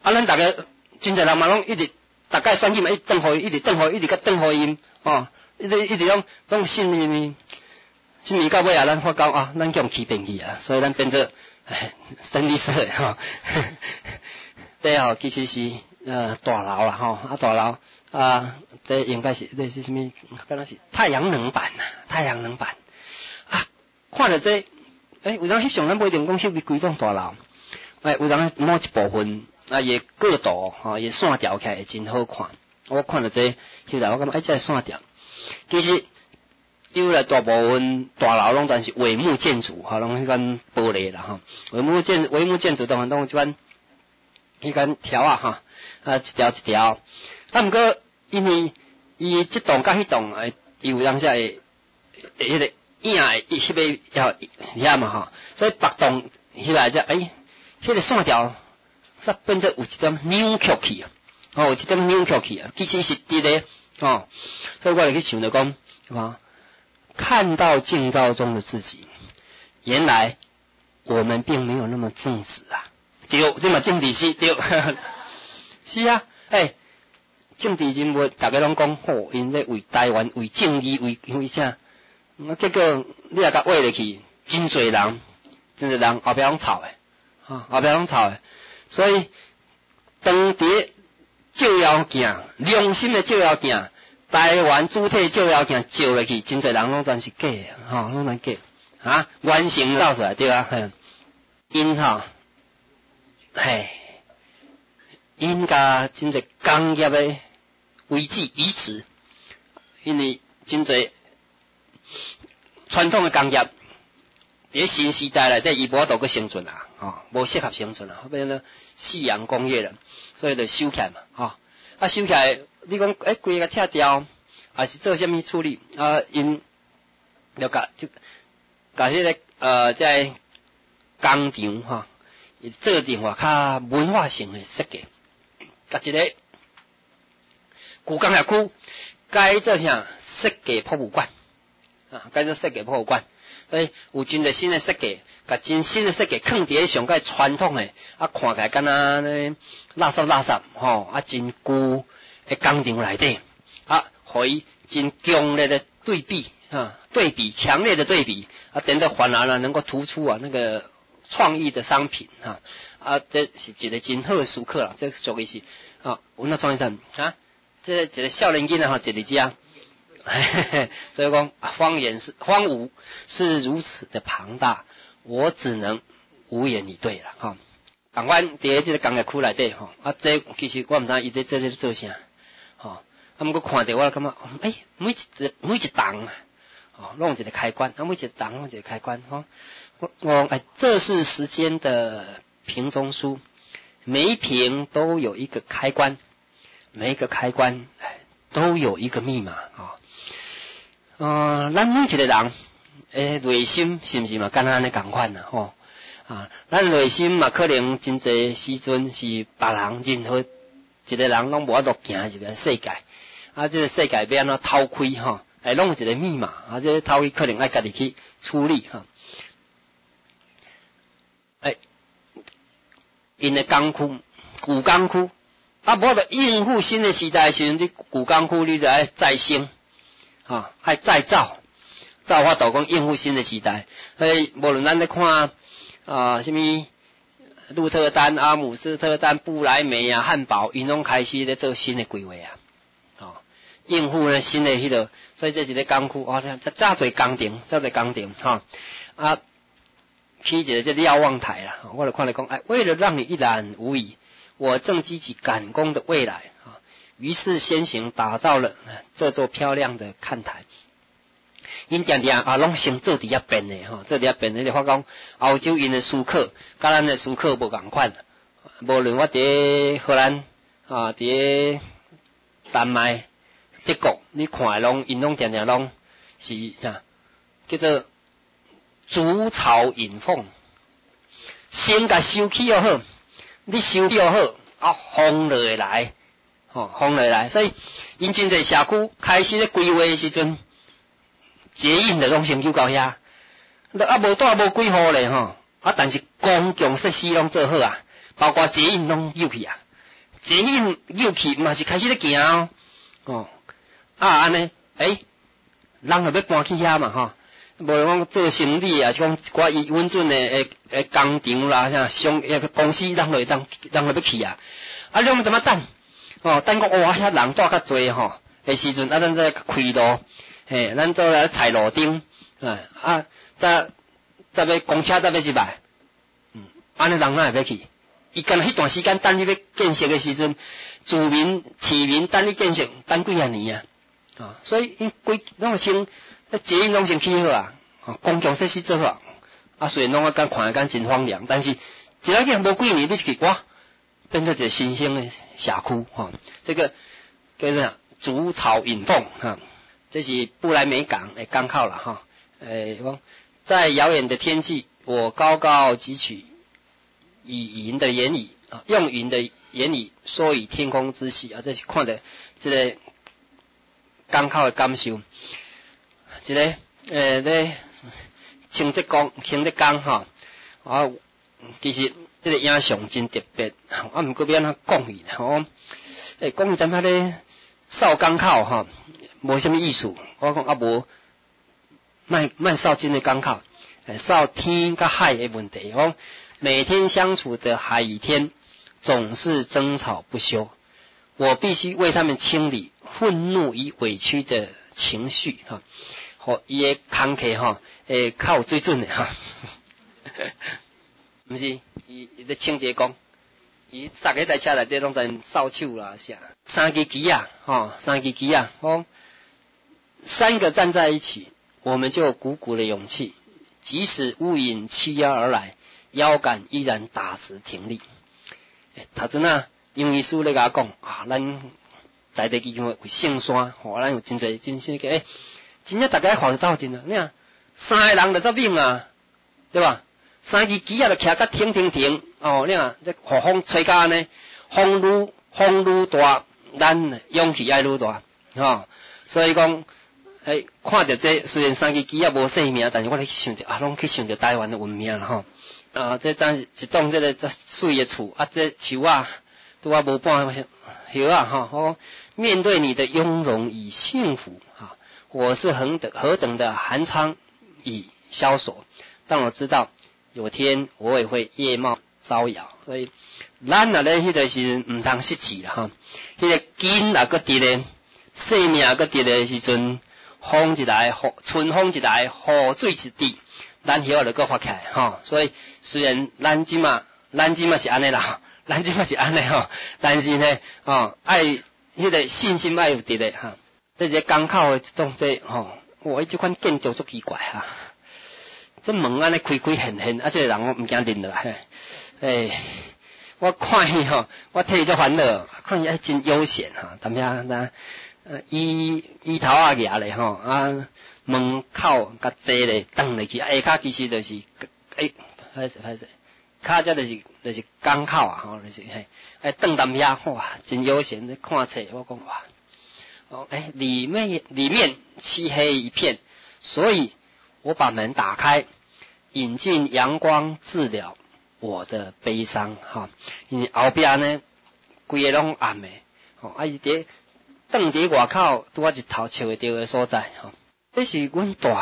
咱大家真侪人嘛拢一直大概选举嘛，一直等候，一直甲等候因哦，一直拢信物到尾啊，咱发觉啊，咱叫人欺骗去啊，所以咱变做生理社的吼。这吼其实是大楼啦吼，大楼这应该是这是什么？敢若是太阳能板呐，太阳能板啊，看着这有人翕相，咱不一定讲翕规栋大楼，有人某一部分也角度也线条起来会真好看。我看着这翕来，我感觉这线条，其实因为大部分大楼拢但是帷幕建筑，拢迄款玻璃啦哈，帷幕建筑当然拢有即款迄款条一条一条，毋过因为伊即栋甲迄栋伊有当时会迄个影会翕个遐嘛吼，所以别栋翕来只迄个线条煞变做有一点扭曲去啊，有一点扭曲去啊，其实是伫咧所以我就去想着讲看到镜照中的自己，原来我们并没有那么正直啊！对，这嘛政治是对，是啊，政治人物大家拢讲好，因咧为台湾、为正义、为啥？结果你也甲话入去，真侪人后壁拢吵后壁拢吵所以当伫照妖镜，良心的照妖镜。台湾主体照妖镜照落去，真侪人拢全是假拢全假完成到出来对啊，因因甲真侪工业的遗址，因为真侪传统的工业伫新时代内底伊无度去生存无适合生存变成夕阳工业了，所以就收起来嘛收起来。你讲规个拆掉，还是做啥物处理因了甲迄个在工厂伊做阵较文化性的设计，甲一个旧工业区改做啥设计博物馆改做设计博物馆，所以有真侪新的设计，甲真新的设计放伫咧上界传统的看起来敢若呢垃圾真旧。喺工厂内底互伊真强烈的对比强烈的对比等到反而能够突出那个创意的商品这是一个真好的时刻啦，这属于是有那创意上这一个少年囡仔一日只所以讲荒芜是如此的庞大，我只能无言以对啦同阮伫这个工业区内底这其实我毋知伊这做啥毋过看着我感觉每一档弄一个开关每一档弄一个开关这是时间的瓶中书，每一瓶都有一个开关，每一个开关都有一个密码咱每一个人内心是毋是嘛敢若安尼共款咱内心嘛可能真侪时阵是别人任何一个人拢无法度行入个世界这个世界要安怎偷开弄一个密码这个偷开可能爱家己去处理因的工区旧工区无法度应付新的时代的时阵，你旧工区你就要再生爱再造才有法度讲应付新的时代。所以无论咱咧看什么鹿特丹、阿姆斯特丹、布莱梅汉堡，因拢开始咧做新的规划应付咧新的迄个，所以这一个工区遮侪工程起一个这瞭望台啦，我就看来讲为了让你一览无遗，我正积极赶工的未来于是先行打造了这座漂亮的看台。因定拢先做伫遐变的做伫遐变的，你发觉欧洲因的思考，甲咱的思考无共款。无论我伫荷兰伫丹麦、德国，你看拢因拢定拢是叫做筑巢引凤，先甲收起又好，你收起又好风就会来，风就会来。所以因真侪社区开始咧规划的时阵。捷运就拢先修到遐，无带无几户咧但是公共设施拢做好包括捷运拢有去捷运又去嘛是开始咧行哦，安尼人就要搬去遐嘛吼，无讲做生意啊，是讲寡稳准的工厂啦，啥公司人就要去啊，你们怎么等？等讲遐人带较济吼，的时阵咱再开路，咱做来踩路顶，再要公车再要入来，安尼人哪会要去？伊干那迄段时间等你要建设的时阵，市民等你建设等几啊年啊，所以因拢先捷运拢先起好啊，公共设施做好，虽然拢看会真荒凉，但是一来见无几年，你去哇，变做一个新兴的社区这个叫做竹草引凤这是不来梅港的港口了在遥远的天际，我高高举起以云的言语用云的言语说与天空之喜这是看的这个港口的感受。一个咧清泽港其实这个影像真特别毋过要安怎讲伊讲伊踮遐咧扫港口无啥物意思，我讲无卖扫真的港口，扫天甲海的问题。每天相处的海与天总是争吵不休，我必须为他们清理愤怒与委屈的情绪伊的空气较有水准的毋是伊咧清洁工，伊逐个台车内底拢在扫帚啦啥，三支旗啊三个站在一起，我们就有鼓鼓的勇气，即使乌云欺压而来，腰杆依然打直挺立。头阵英语书咧甲我讲咱在地基金会圣山咱有真侪真些个真正大家环斗阵你看3个人就做命对吧？3支旗就徛甲挺你看这风吹甲安尼，风愈大，咱勇气爱愈大所以讲看着这虽然3支旗无姓名，但是我咧想着拢去想着台湾的文明啦这当一栋这个水的厝这树拄无半叶面对你的雍容与幸福我是何等的寒窗与萧索，但我知道有天我也会叶茂招摇，所以咱咧迄个时毋通失志啦迄个根也搁伫咧，生命搁伫咧时阵，风一来，春风一来，雨水一滴，咱叶就搁发起来所以虽然咱即马是安尼啦，但是呢爱迄个信心爱有伫咧这个港口的这种伊即款建筑足奇怪这门安尼开现这个人我毋惊认落我看伊我替伊足烦恼，看伊真悠闲踮遐伊头举咧门口甲坐咧等入去下骹其实就是歹势骹遮就是港口就是等踮遐哇真悠闲咧看册，我讲哇里面漆黑一片，所以我把门打开，引进阳光治疗我的悲伤因为后壁呢规个拢暗的伊伫挡伫外口拄日头笑会到的所在这是阮住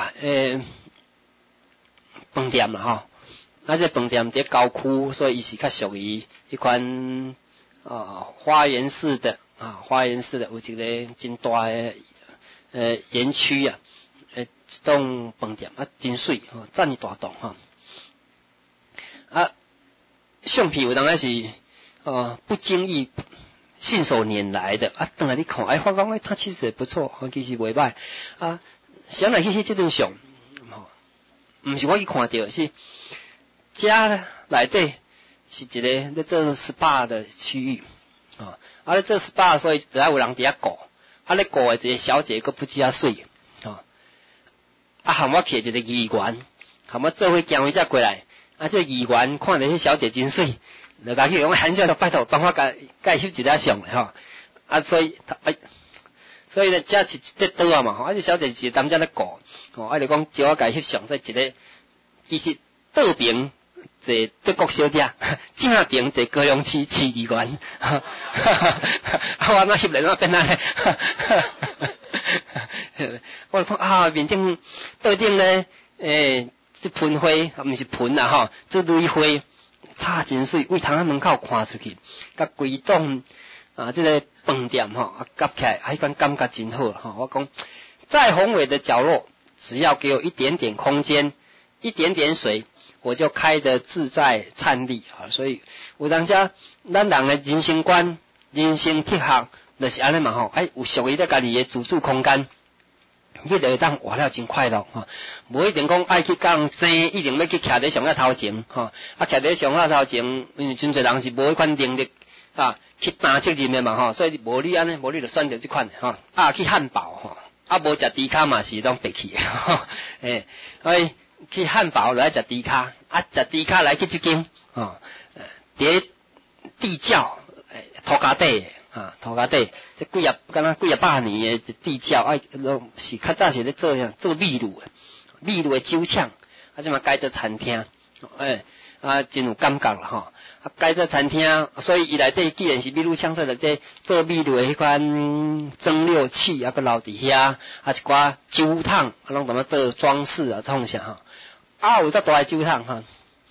饭店啦这饭店伫郊区，所以伊是较属于一款花园式的有一个真大的园区一栋饭店真水赞一大栋相片有当然是不经意信手拈来的当然你看发觉它其实也不错其实袂歹想来去这张相毋是我去看到，是家内底是一个咧做 SPA 的区域咧做 SPA 所以就要有人伫遐顾咧顾的一个小姐佫不止水含我去一个议员含我做伙行回才过来这个议员看到迄小姐真水，就甲去讲含笑拜托帮我甲翕一张相所以呢这是这倒嘛这小姐是踮遮咧顾就讲叫我甲翕相，所以一个其实倒边坐德国小姐，正边坐高雄市市议员，我那翕来那变哪咧？我看啊，面顶桌顶咧，这盆花，毋是盆啦吼，这蕊花插真水，为窗仔门口看出去，甲规栋这个饭店吼，夹起来，迄款感觉真好吼。我讲，再宏伟的角落，只要给我一点点空间，一点点水，我就开得自在灿丽啊！所以有当时咱人的人生观、人生哲学，就是安尼嘛吼。有属于咱家己的自主空间。你就会当活了真快乐吼，无一定讲爱去讲生，一定要去徛在上个头前吼，徛在上个头前，因为真侪人是无迄款能力去担责任的嘛吼，所以无你安尼，无你就选择这款吼，去汉堡吼，无食猪脚嘛是拢白去吼，所以去汉堡来食猪脚，食猪脚来去这间吼，伫地窖土家底。土家底，这敢若几啊百年的地窖，是较早是咧做秘鲁的酒厂，即嘛改做餐厅，真有感觉啦吼。改做餐厅，所以伊内底既然是秘鲁厂，所以内底做秘鲁的迄款蒸馏器，个留伫遐，一寡酒桶，拢怎么做装饰创啥吼。有遮大个酒桶吼，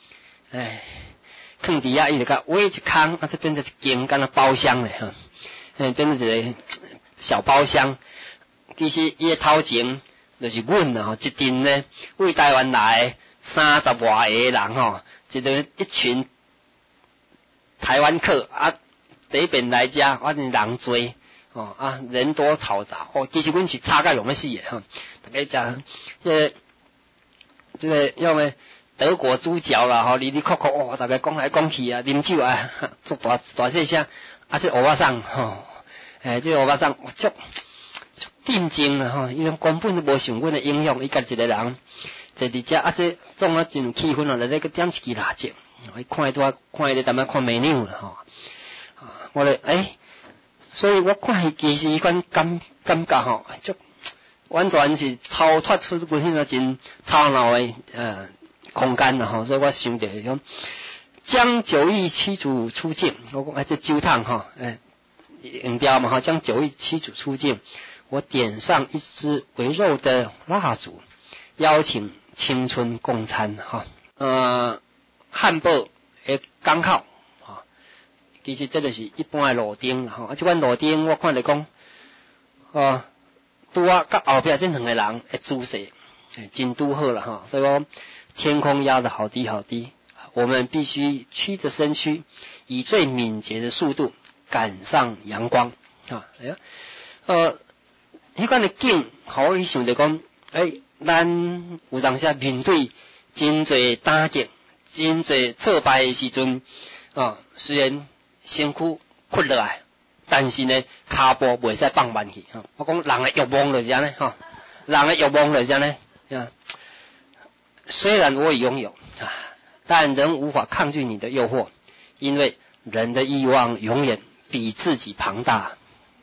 放伫遐伊就甲挖一空，这变成一间敢若包厢咧吼。变成一个小包厢，其实伊个头前就是阮啦吼，一阵呢为台湾来30外个人吼，一群台湾客第一遍来遮，人多人多嘈杂其实阮是差甲用要死个吼，大家食这个用的德国猪脚啦吼，哩扣扣大家讲来讲去啉酒做大细声。这欧巴桑吼，这欧巴桑足震惊啦吼，伊根本都无想阮的影响，伊家一个人坐伫遮这总真有气氛来咧个点一支蜡烛，看伊淡仔看美女啦吼，我咧所以我看其实伊款感觉吼，足完全是超脱出阮迄个真吵闹的空间啦吼，所以我想着讲。将9亿七主出境，我讲这酒桶哈，用掉嘛哈，将9亿七主出境，我点上一支微弱的蜡烛，邀请青春共餐哈。汉堡的港口哈，其实这就是一般的路灯哈，这款路灯我看来讲，拄甲后壁这两个人的姿势，真拄好了哈，所以说天空压得好低好低。我们必须曲着身躯，以最敏捷的速度赶上阳光迄款的景，我去想着讲，咱有当时面对真侪打击、真侪挫败的时阵，虽然身躯屈落来，但是呢，骹步袂使放慢去我讲人的欲望就是安尼人的欲望就是安尼虽然我拥有但人无法抗拒你的诱惑，因为人的欲望永远比自己庞大。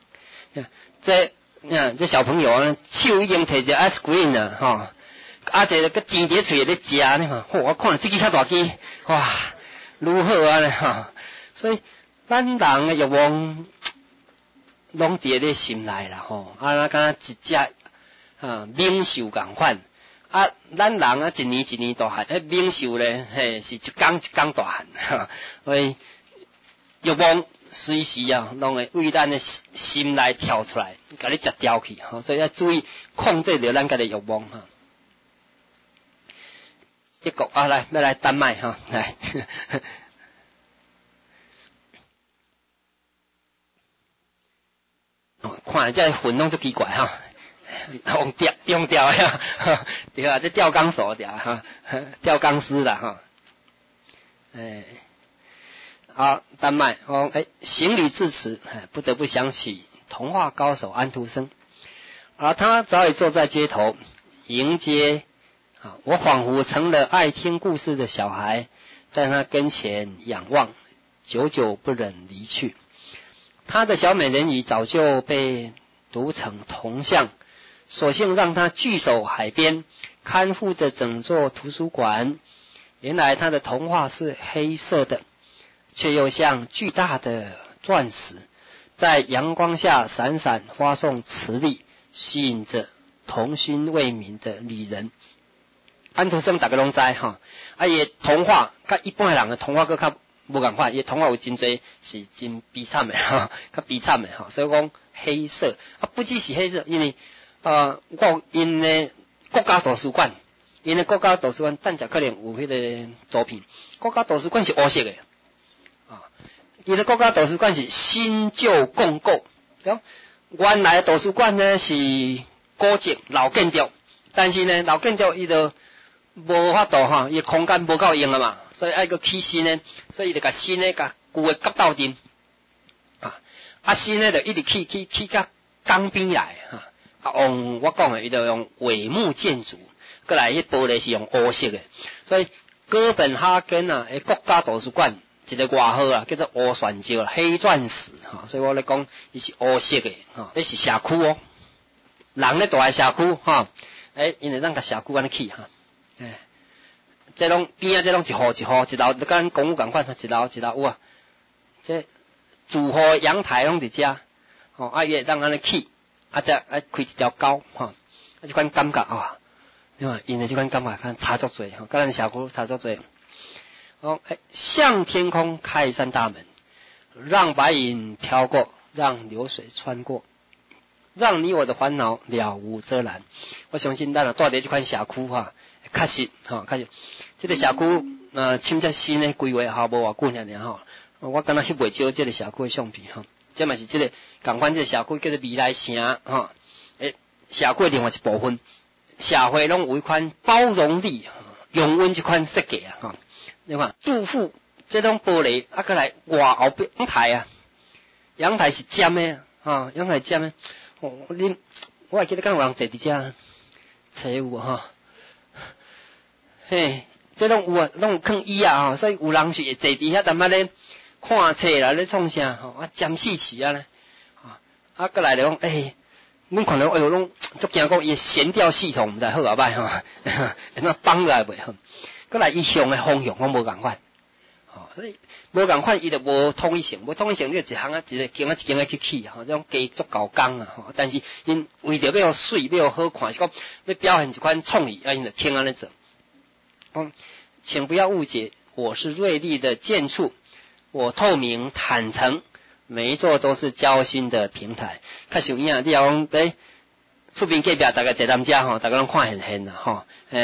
这小朋友手已经摕着 ice cream 了这个甜在嘴咧食呢我看这支较大支，哇，如何所以咱人的欲望拢伫咧心内啦敢一只猛兽共款。咱人一年一年大汉，猛兽咧，是一天一天大汉所以欲望随时拢会为咱的心内跳出来，甲你食掉去所以要注意控制着咱家的欲望一个来，要来丹麦来，看这云拢足奇怪用吊呀，对啊，这吊钢索吊吊钢丝啦好，丹麦行旅至此，不得不想起童话高手安徒生，而他早已坐在街头迎接我，仿佛成了爱听故事的小孩，在他跟前仰望，久久不忍离去。他的小美人鱼早就被读成铜像，索性让他据守海边，看护着整座图书馆， 原来它的铜化是黑色的，却又像巨大的钻石，在阳光下闪闪发送磁力，吸引着童心未泯的女人。安徒生大家拢知哈，伊的童话甲一般的人的童话佫较无共款，伊的童话有真侪是真悲惨的哈，较悲惨的哈，所以讲黑色不只是黑色，因为我因的国家图书馆，因的国家图书馆等下可能有迄个图片，国家图书馆是黑色的因的国家图书馆是新旧共构，原来的图书馆呢是古迹老建筑，但是呢老建筑伊就无法度哈，伊空间无够用啊嘛，所以爱个起新呢，所以伊就甲新呢甲旧的夹斗阵新呢就一直起甲江边来用我讲的伊就用帷幕建筑，过来迄玻璃是用黑色的，所以哥本哈根的国家图书馆一个外号叫做黑钻石黑钻石所以我咧讲伊是黑色的这是社区人咧住在社区因为咱甲社区安尼起这拢边这拢一户一户，一楼就跟公寓共款，一楼有这住户阳台拢伫遮伊会当安尼起再开一条沟这款感觉对吧？因为这款感觉看差足多跟咱社区差足多向天空开一扇大门，让白云飘过，让流水穿过，让你我的烦恼了无遮拦。我相信咱住伫这款社区确实这个社区深圳新的规划无偌久尔我敢若翕袂少这个社区的相片这嘛是这个共款这个社区叫做未来城社区的另外一部分，社会拢有一款包容力，用阮这款设计你看住户这种玻璃过来外后边阳台是尖的阳台尖的我还记得敢有人坐伫遮找有嘿，这拢有拢有放椅所以有人是会坐伫遐淡仔咧看册啦，咧创啥占四起咧过来就讲阮看到拢足惊讲伊悬吊系统毋知好啊歹那放来袂好，过来伊向的方向我无共款所以无共款伊就无统一性，无统一性你就一项一个间一间去起这种加足够工但是因为着要水要好看，是讲要表现一款创意因就听安尼做请不要误解，我是锐利的剑触，我透明坦诚，每一座都是交心的平台。较像影，你讲厝边隔壁大家坐咱遮大家拢看现现啦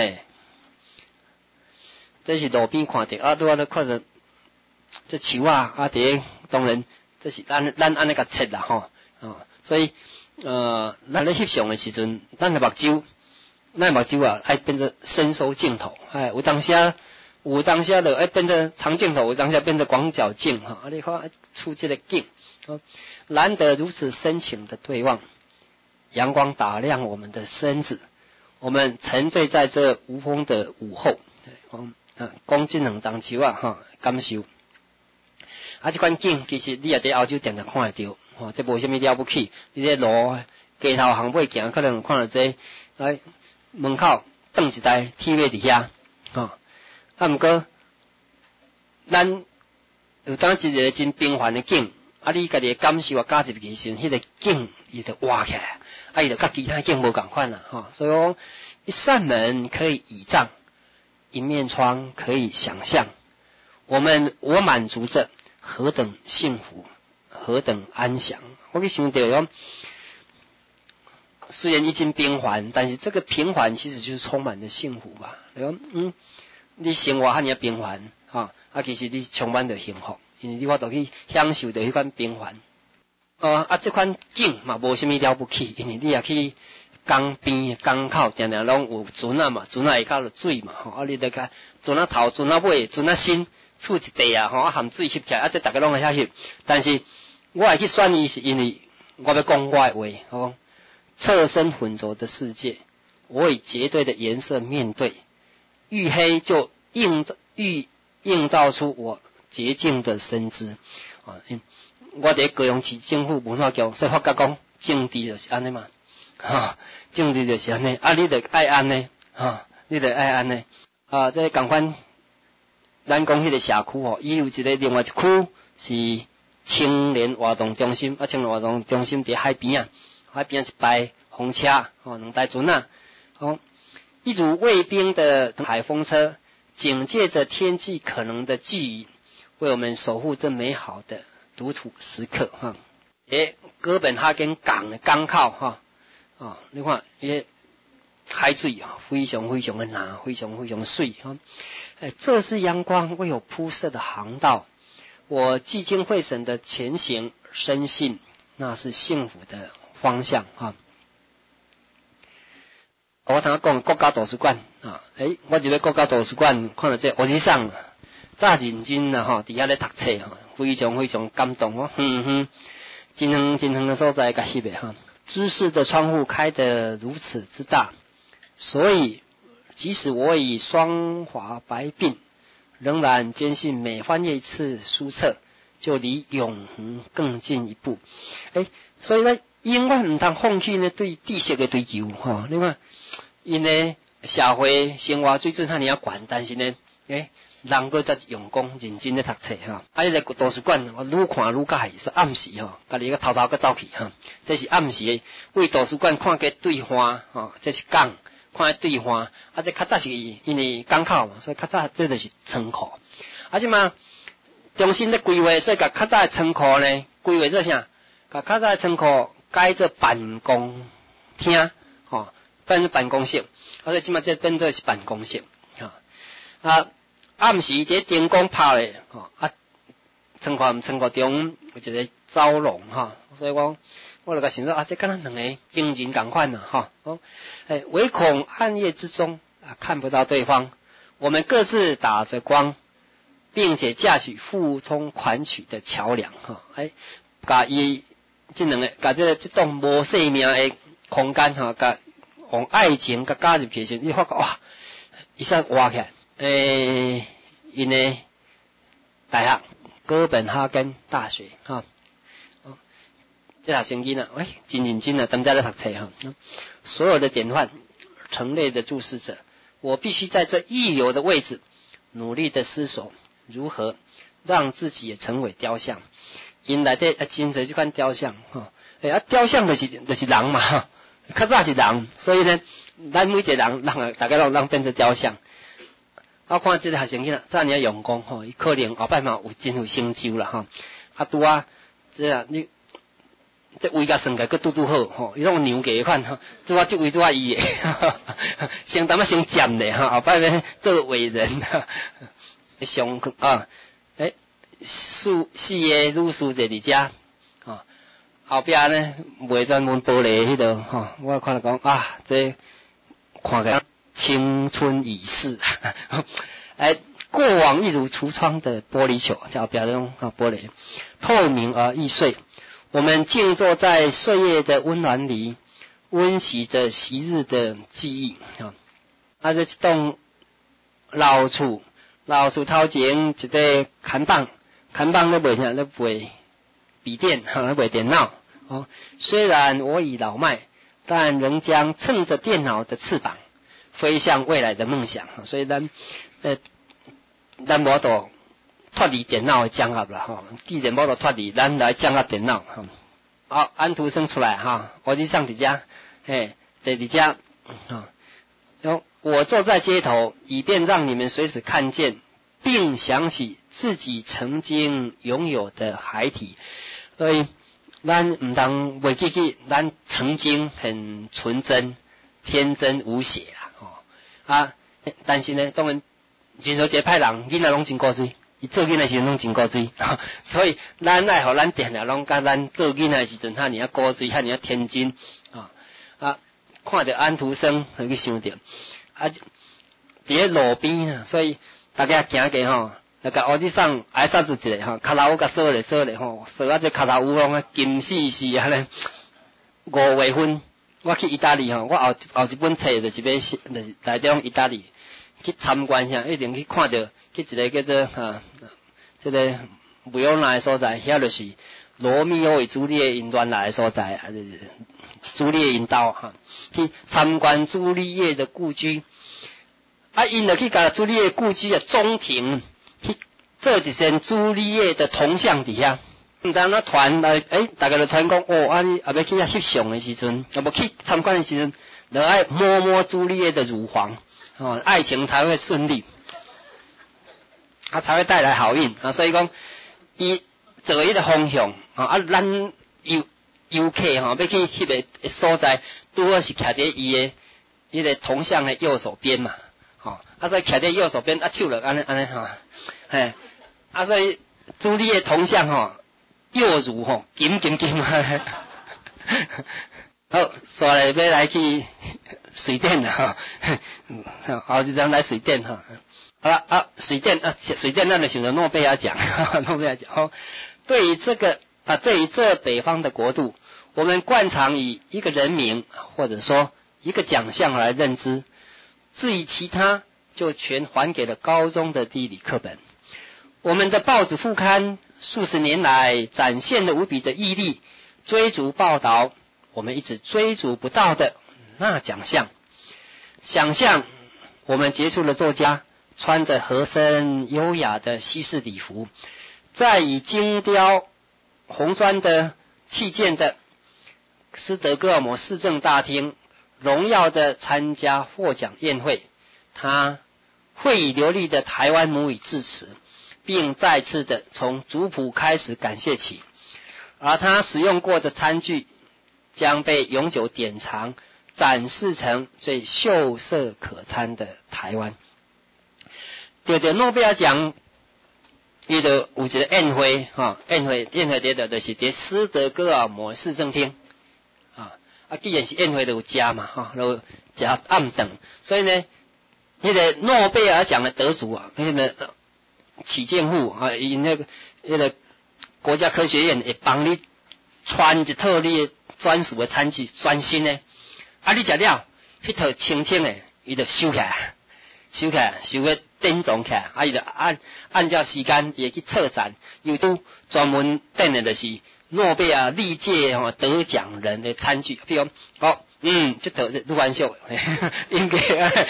这是路边看到拄仔看到这树伫当然这是咱安尼甲切啦所以咱咧翕相的时阵，咱的目睭爱变成伸缩镜头有当下就爱变成长镜头，有当下变成广角镜你看出这个镜难得如此深情的对望，阳光打亮我们的身子，我们沉醉在这无风的午后讲这两张树感受这款景其实你也在澳洲定定看得到这无什么了不起，你在路街头巷尾行可能看到这门口放一台 TV 伫遐毋过咱有当一个真平凡的景你家己的感受加入去时，迄个景伊就活起来伊就甲其他景无共款所以讲一扇门可以倚仗，一面窗可以想象，我满足着，何等幸福，何等安详。我去想到讲虽然已经平凡，但是这个平凡其实就是充满着幸福吧。你生活遐尔平凡其实你充满着幸福，因为你法度去享受着迄款平凡这款景嘛无什么了不起，因为你也去江边港口定定拢有船嘛，船下口就水嘛你就甲船头船尾船身厝一地含水翕起来这大家拢会遐翕，但是我会去选伊是因为我要讲我的话我讲侧身浑浊的世界，我以绝对的颜色面对，愈黑就映照出我洁净的身姿我伫高雄市政府文化局所以发觉讲政治就是安尼嘛政治就是安尼你就爱安尼你就爱安尼这同款咱讲迄个社区吼，伊有一个另外一区是青年活动中心，青年活动中心伫海边啊，海边一排风车两台船啊，一组卫兵的海风车，警戒着天气可能的际遇，为我们守护这美好的独处时刻哈。哥本哈根港的港口你看海水非常非常的蓝，非常非常水这是阳光为我铺设的航道。我聚精会神的前行，深信那是幸福的方向我头讲国家图书馆我入去国家图书馆看到这学习上早认真啦伫遐咧读册非常非常感动真远的所在甲翕的知识的窗户开得如此之大，所以即使我已双华白鬓，仍然坚信每翻阅一次书册，就离永恒更近一步。所以呢，永远唔通放弃呢对知识的追求你看，因呢社会生活水准遐尔悬，但是呢，人个则用功认真咧读册迄个图书馆我愈看愈介意，说暗时家己个偷偷个走去这是暗时为图书馆看个对花这是港看对花这较早是因为港口嘛，所以较早这就是仓库即嘛重新咧规划，所以甲较早的仓库呢规划做啥？甲较早的仓库改做办公厅变做办公室，所以即嘛这变做是办公室暗时伫灯光拍的仓库中有一个走廊所以我就甲想说这敢若两个经人同款唯恐暗夜之中看不到对方，我们各自打着光，并且架起互通款曲的桥梁甲伊这两个甲这栋无生命的空间甲用爱情甲加入起时，你发觉哇，一下活起来。因的大学哥本哈根大学这学生囡真认真的，踮在咧读册所有的典范陈列的注视者，我必须在这一流的位置努力的思索如何让自己也成为雕像。因内底真侪这款雕像雕像就是人嘛较早是人，所以呢咱每一个人大家让变成雕像。我看这个学生囡仔，这样用功伊可能后摆嘛有真有成就啦拄这你这位甲算起佫拄好伊拢牛价款拄这位拄伊的先淡先占咧后摆咧做伟人上四个女士坐伫遮后壁呢卖专门玻璃迄度我看了讲这看起来青春已逝过往一如橱窗的玻璃球，叫表中玻璃，透明而易碎。我们静坐在岁月的温暖里，温习着昔日的记忆这栋老厝头前一个看板咧卖啥？咧卖笔电咧卖电脑虽然我已老迈，但仍将乘着电脑的翅膀飞向未来的梦想，所以咱无度脱离电脑的掌握啦既然无度脱离，咱来掌握电脑安徒生出来我去上伫遮坐伫遮我坐在街头，以便让你们随时看见，并想起自己曾经拥有的海体。所以咱唔当袂记起，咱曾经很纯真、天真无邪啦但是呢，当然真少一个歹人，囡仔拢真古锥，伊做囡仔时阵拢真古锥所以咱爱互咱定定拢甲咱做囡仔时阵遐尔古锥，遐尔天真看着安徒生，会去想着伫咧路边所以大家行过那个学弟上挨杀子一个脚头甲扫咧扫这脚头乌拢金死咧5月份我去意大利我后一本册就是要内底意大利去参观下，一定去看到去一个叫做这个维欧纳的所在，遐就是罗密欧与朱丽叶因原来的所在朱丽叶因兜去参观朱丽叶的故居因就去甲朱丽叶故居的中庭做一身朱丽叶的铜像底下，唔知那团来，大家就传讲哦，你要去遐翕相的时阵，要不去参观的时阵，就爱摸摸朱丽叶的乳房，爱情才会顺利，才会带来好运啊。所以讲，伊做伊个方向咱游客要去迄个所在，拄好是徛伫伊的个铜像的右手边嘛，所以徛伫右手边，手就安尼所以朱丽叶铜像右乳紧紧紧好，刷来要来去水电了好，就咱来水电好了水电那就想到诺贝尔奖诺贝尔奖对于这北方的国度，我们惯常以一个人名或者说一个奖项来认知，至于其他就全还给了高中的地理课本。我们的报纸副刊数十年来展现了无比的毅力，追逐报道我们一直追逐不到的那奖项。想象我们杰出的作家穿着合身优雅的西式礼服，在以精雕红砖的砌建的斯德哥尔摩市政大厅荣耀的参加获奖宴会，他会以流利的台湾母语致辞，并再次的从族谱开始感谢起，而他使用过的餐具将被永久典藏，展示成最秀色可餐的台湾。对着诺贝尔奖，伊就有一个宴会对的，就是在斯德哥尔摩市政厅既然是宴会就有食嘛就食暗顿，所以呢，那个诺贝尔奖的得主那个许建富因那个国家科学院会帮你穿一套你专属的餐具，专心的你食了迄套清清的，伊就收起来，收个珍藏起来，伊就按照时间也去策展，又都专门等的就是诺贝尔历届得奖人的餐具，比如这套是陆安秀应该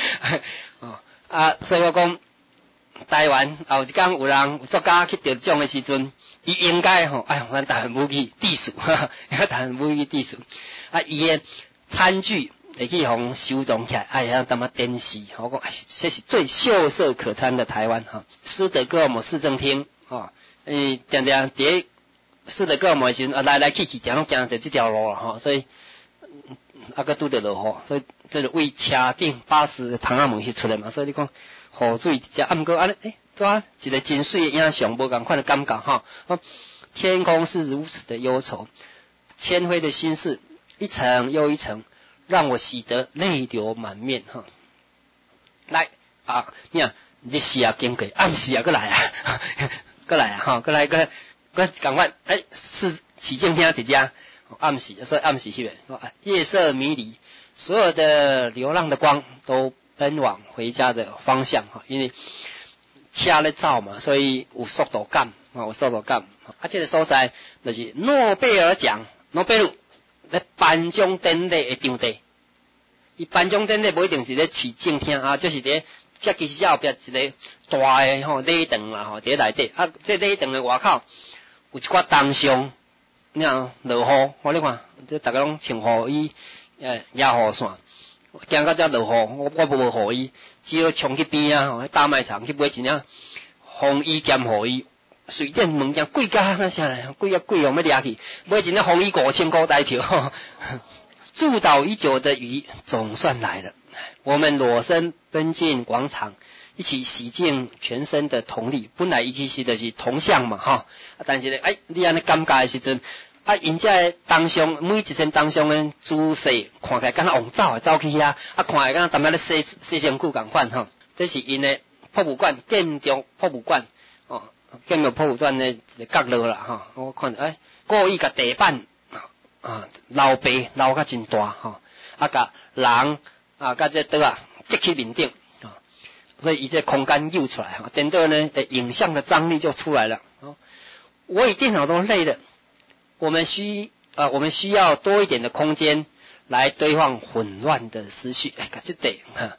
所以我讲台湾有一天有人作家去得奖的时阵，伊应该咱台湾母语地属台湾母语地属伊的餐具会去互收藏起来，当嘛电视我讲这是最秀色可餐的台湾斯德哥尔摩市政厅常常伫斯德哥尔摩时来去行拢行着这条路所以个拄着落雨，所以这是为车顶巴士窗仔门翕出来嘛，所以你讲雨水只毋过安尼一个真水的影像，无共款的感觉天空是如此的忧愁，铅灰的心事一层又一层，让我洗得泪流满面来你看日时经过，暗时过来过来赶快是起正厅伫遮暗时，所以暗时翕的夜色迷离，所有的流浪的光都奔往回家的方向因为车咧走嘛，所以有速度感这个所在就是诺贝尔奖诺贝尔咧颁奖典礼的场地，伊颁奖典礼不一定是咧市政厅就是咧其实后壁一个大的礼堂啦伫内底这礼堂的外口有一寡灯箱，你看落雨你看这大家拢穿雨衣野雨伞，行到遮落雨我无雨衣，只好冲去边大卖场去买一领风衣兼雨衣，水电物件贵甲贵要掠去，买一领风衣5000块台票驻岛已久的雨总算来了，我们裸身奔进广场，一起洗净全身的铜力，本来伊其实就是铜像嘛但是呢你安尼感觉的时阵因这灯箱每一身灯箱的姿势看起来敢若往走去遐看起来敢若淡仔咧洗身躯共款这是因的博物馆建筑博物馆建筑博物馆的一个角落啦我看故意甲地板留白留甲真大甲人甲这桌积起面顶所以伊这空间诱出来等到呢影像的张力就出来了我与电脑都累了，我们需要多一点的空间来堆放混乱的思绪这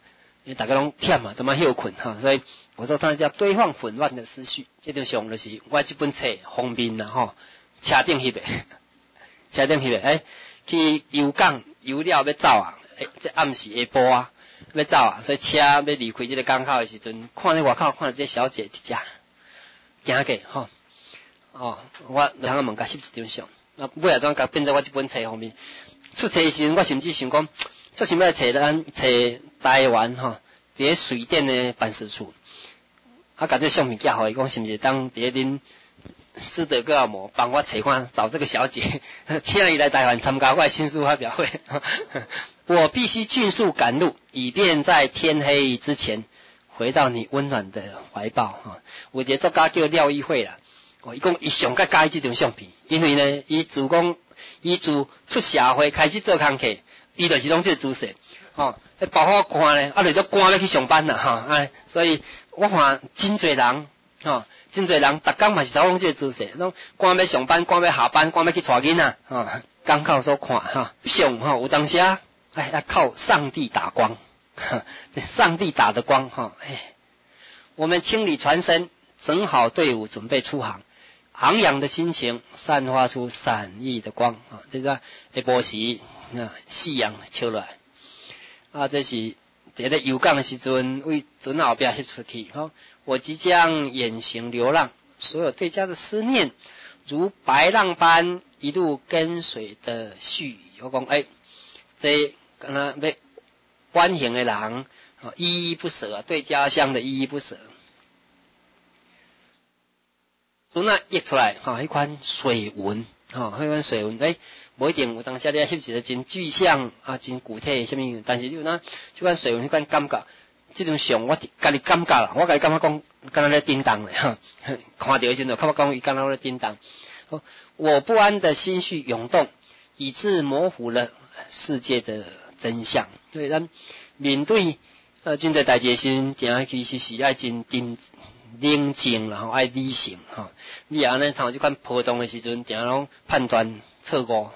因为大家拢忝嘛，怎么休困哈，所以我说它叫堆放混乱的思绪。这就上就是我这本册封面啦吼，车顶翕的，车顶翕的，去油港油了要走啊，这暗时下晡啊要走啊，所以车要离开这个港口的时阵，看在外口看到这小姐一只，行过吼，我两个问甲翕一张相，那尾下转甲变做我这本册封面。出册的时阵，我甚至想讲。做想要找台湾吼，伫咧水电的办事处，甲这相片寄互伊，讲是毋是当伫咧恁斯德哥尔摩帮我找这个小姐，请伊来台湾参加我的新书发表会。我必须迅速赶路，以便在天黑之前回到你温暖的怀抱。哈，有一个作家叫廖一慧啦，伊讲伊上较喜欢这张相片，因为呢，伊自出社会开始做工课。伊就是拢这个姿势，包括寒咧，就做寒要去上班啦，所以我看真侪人，真侪人，逐工嘛是走拢这个姿势，拢寒要上班，寒要下班，寒要去带囡仔，刚靠所看上有当时要靠上帝打光，上帝打的光我们清理船身，整好队伍，准备出航。昂扬的心情散发出闪熠的光这是下晡时夕阳照落来这是伫咧游港的时阵为船后壁翕出去我即将远行流浪，所有对家的思念如白浪般一路跟随的絮语。我讲这敢若要远行的人依依不舍对家乡的依依不舍。船溢出来迄款水纹迄款水纹无一定有当时你翕一个真具象真具体什么，但是你有那即款水纹迄款感觉，即种相我家己感觉啦，我家己感觉讲敢若咧叮当咧看到的时阵，感觉讲伊敢若咧叮当。我不安的心绪涌动，以致模糊了世界的真相。所以咱面对真侪代志的时阵，其实是爱真冷静啦，爱理性你安尼像即款波动的时阵，定拢判断错误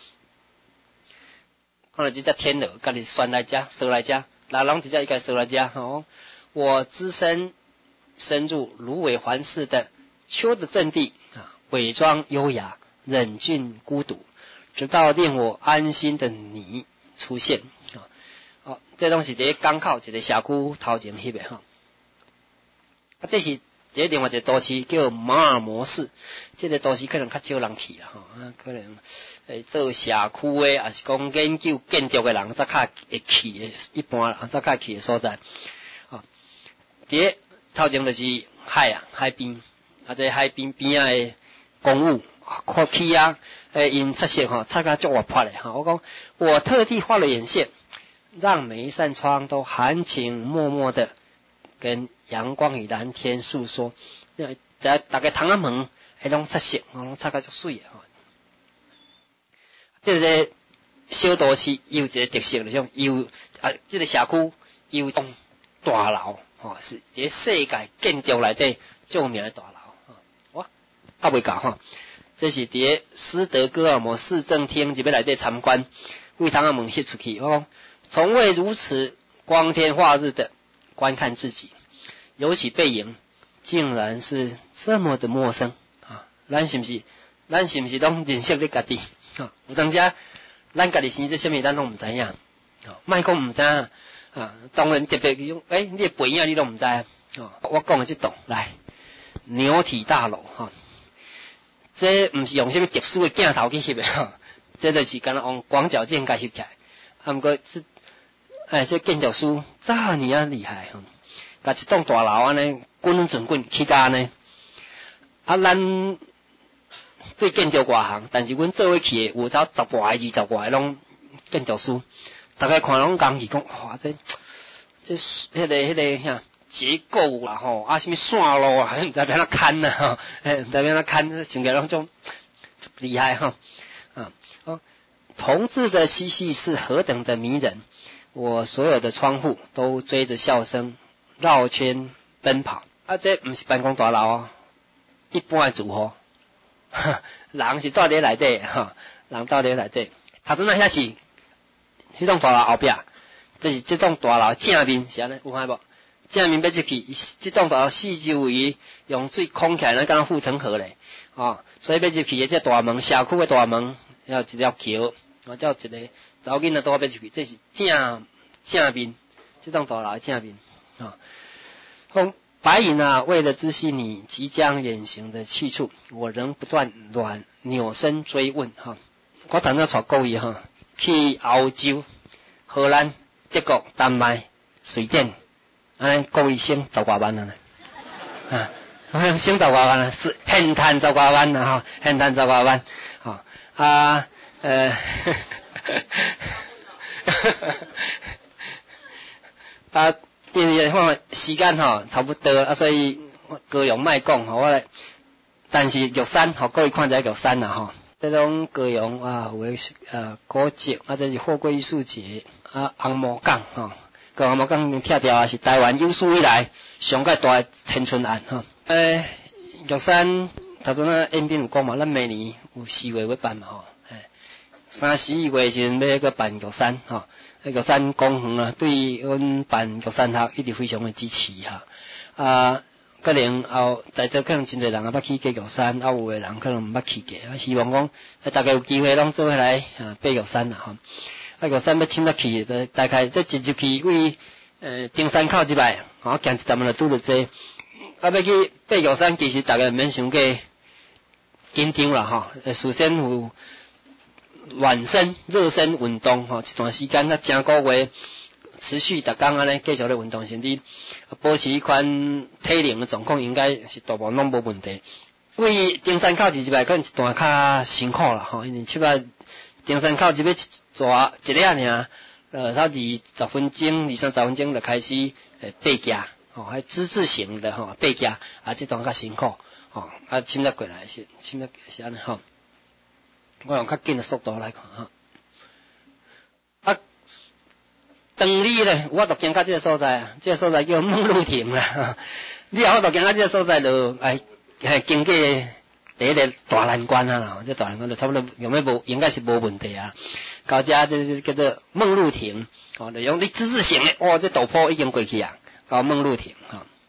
看到这只天鹅，家己拴来遮，收来遮，人拢直接一个收来遮我只身深入芦苇环视的秋的阵地伪装优雅，忍俊孤独，直到令我安心的你出现这东西伫港口一个社区头前翕的这是另外一个都市叫马尔摩市，这个都市可能较少人去啦可能做社区的，也是讲研究建筑的人才较会去的，一般人才较去的所在伫头前就是海边这海边边的公务看起因出色擦甲足活泼的我讲我特地画了眼线，让每一扇窗都含情脉脉的跟阳光与蓝天诉说，大概窗仔门拢出色，拢擦甲足水的这个小都市有一个特色，就是有这个社区有栋大楼是伫世界建筑内底著名的大楼我未到这是伫斯德哥尔摩市政厅入面内底参观，为窗仔门翕出去，我讲从未如此光天化日的观看自己，尤其背影竟然是这么的陌生咱是不是拢认识你家己有当时咱家己生这什么咱拢唔知影莫讲唔知当然特别用你的背影你都唔知我讲的这栋来牛体大楼这唔是用什么特殊的镜头去翕的这就是敢若用广角镜甲翕起来不过是这建筑师这么厉害甲一栋大楼安尼滚转滚起甲呢咱对建筑外行，但是阮做伙去的有10外个20外个拢建筑师，大家看拢讲是讲哇这迄个啥结构啦什么线路啊，唔知要怎看呐唔知要怎看，想起来拢种厉害同志的嬉戏是何等的迷人，我所有的窗户都追着笑声绕圈奔跑这不是办公大楼一般的住户人是住伫内底人住伫内底头阵遐是迄栋大楼后壁这是这栋大楼正面是安尼，有看无？正面要入去，这栋大楼四周围用水空起来，咱敢护城河咧，所以要入去的这大门，社区的大门要一条桥，叫一个查某囡仔都要入去，这是正面，这栋大楼正面白银啊，为了知悉你即将远行的去处，我仍不断扭身追问我当初带各位去欧洲、荷兰、德国、丹麦、瑞典，安尼各位省10多万啊省10多万啊，是现赚10多万啊现赚10多万因为时间差不多所以高阳卖讲我来，但是玉山各位看一下玉山这种高阳有古迹这是货柜艺术节红毛港红毛港跳跳是台湾有史以来上界大千春案玉山头先演兵有讲嘛，咱明年有4月要办嘛3、12月时阵要去办玉山玉山公园对阮办玉山学一直非常的支持可能在座可能真侪人捌去过玉山，有的人可能毋捌去过，希望讲大家有机会拢做伙来爬玉山玉山要深入去，大概这一入去为登山口入来，行1站就拄着这，要去爬玉山，其实大家毋免想过紧张啦首先有暖身、热身运动一段时间，正个月持续逐工安尼继续咧运动，身体保持一款体能的状况，应该是大部分拢无问题。为登山口入来可能一段较辛苦啦因为登山口入去抓一个尔差20分钟、20-30分钟就开始爬架还之字形的爬架这段较辛苦深入过来是安尼我用较紧的速度来看当你咧，我都行到这个所在这个所在叫梦露亭啦。你后我都行到这个所在就经过第一个大难关这大难关就差不多应该是无问题到这就是叫做梦露亭就用你之字形的这陡坡已经过去到梦露亭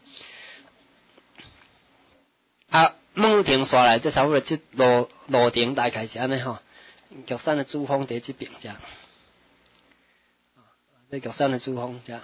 梦露亭刷来这差不多这路程大概是安尼玉山的主峰在这边这样。这玉山的主峰这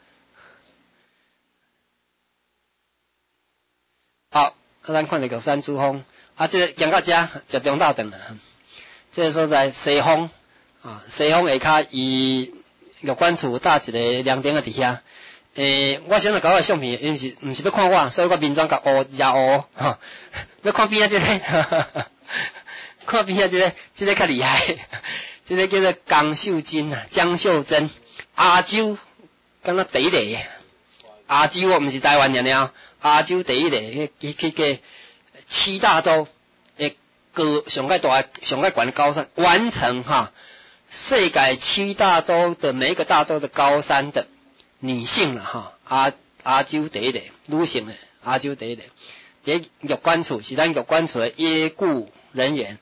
好，咱看到玉山主峰这个行到这就中道顿了。这个所在西峰西峰下骹伊玉管处搭一个凉亭伫遐。我先来搞个相片，因为毋是要看我，所以我面装甲乌要看边仔看边仔这个较厉害，这个叫做江秀珍亚洲敢若第一个，亚洲毋是台湾尔亚洲第一个去个7大洲的上界大上界悬的高山，完成世界7大洲的每一个大洲的高山的女性啦亚洲第一个女性的亚洲第一个，在玉管处是咱玉管处的业务人员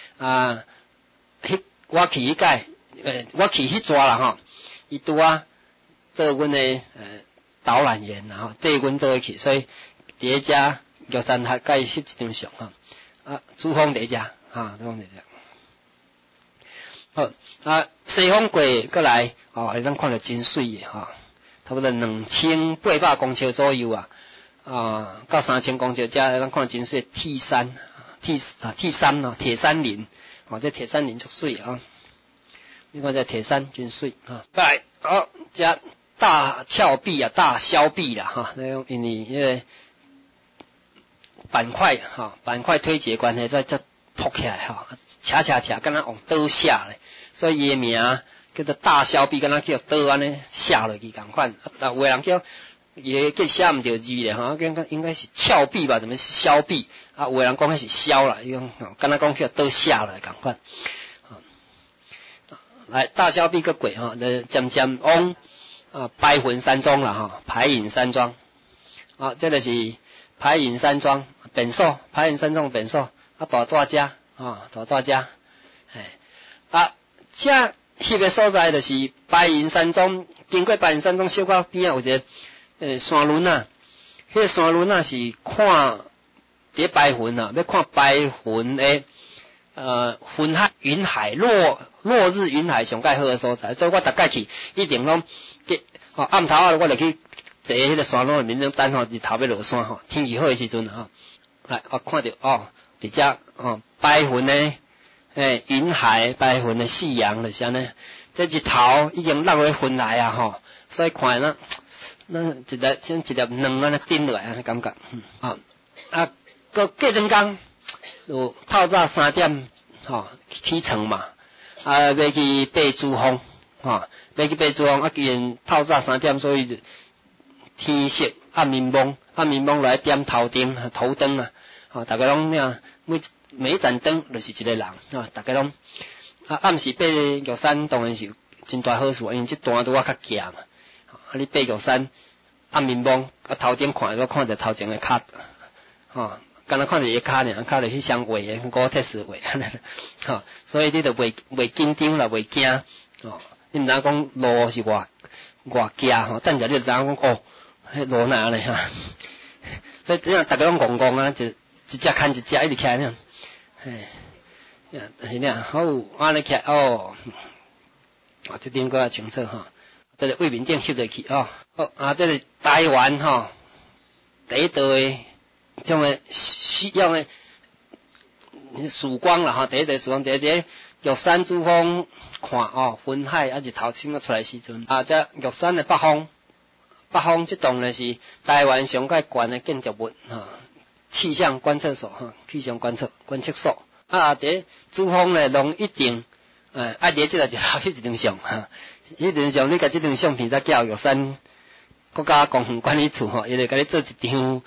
我去迄届我去迄抓啦伊拄做阮的导览员缀阮做去，所以伫遮玉山学甲伊翕一张相主峰伫遮主峰伫遮好西峰过过来咱看到真水的差不多2800公尺左右到3000公尺，遮咱看真水的铁山铁山林这铁山林足水你看这铁山真水再来这大峭壁大峭壁啦那种因为迄个板块推挤关系，再扑起来恰敢若往倒下咧，所以伊的名叫做大峭壁，敢若叫倒安尼下落去共款有的人叫伊个写毋着字咧应该是峭壁吧，怎么是峭壁有的人讲迄是峭啦，伊讲敢若讲叫倒下来共款来大峭壁个过就渐渐往白云山庄啦排云山庄这个是排云山庄便所，排云山庄便所大遮大遮这翕的所在就是白云山庄经过白云山庄小可边啊有一个山轮啊，迄个山轮啊是看伫白云啊，要看白云的云海落日云海上介好的所在，所以我逐摆去一定拢暗头啊，我就去坐迄个山路面顶等吼，日头要落山吼，天气好的时阵吼，来我看到伫遮白云的云海，白云的夕阳就是安尼，这日头已经落落云来啊吼，所以看咱一粒像一粒卵安尼顶落来安尼感觉，个过两工就透早3点起床嘛，要去爬珠峰要去爬珠峰既然透早3点，所以天色暗暝蒙来点头灯啊，大家拢每一盏灯就是一个人大家拢暗时爬玉山当然是真大好处，因为这段拄我较行嘛，你爬玉山暗暝蒙头顶看到头前的脚敢若看到伊脚尔，脚就是双画的，高铁丝画所以你就袂紧张啦，袂惊你毋知讲路是偌行等下你就知影讲迄路哪安尼所以这样大家拢戆戆就一只牵一只一直起来呢，是呢，好安尼起来这点个清楚这个位面顶翕落去这个台湾第一道的种的用的曙光啦第一道曙光，第一个玉山珠峰看云海日头升了出来时阵这玉山的北方这栋呢是台湾上界悬的建筑物气象观测所气象观测所伫珠峰呢拢一定爱伫这个就好迄张相迄张相你甲这张相片再叫玉山国家公园管理处伊就甲你做一张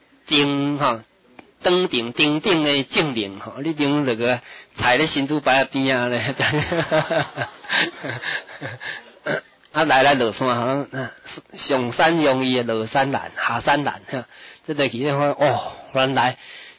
灯顶顶的证明你张那个踩咧新竹牌边啊咧来落山上山容易落山难，下山难这个去看原来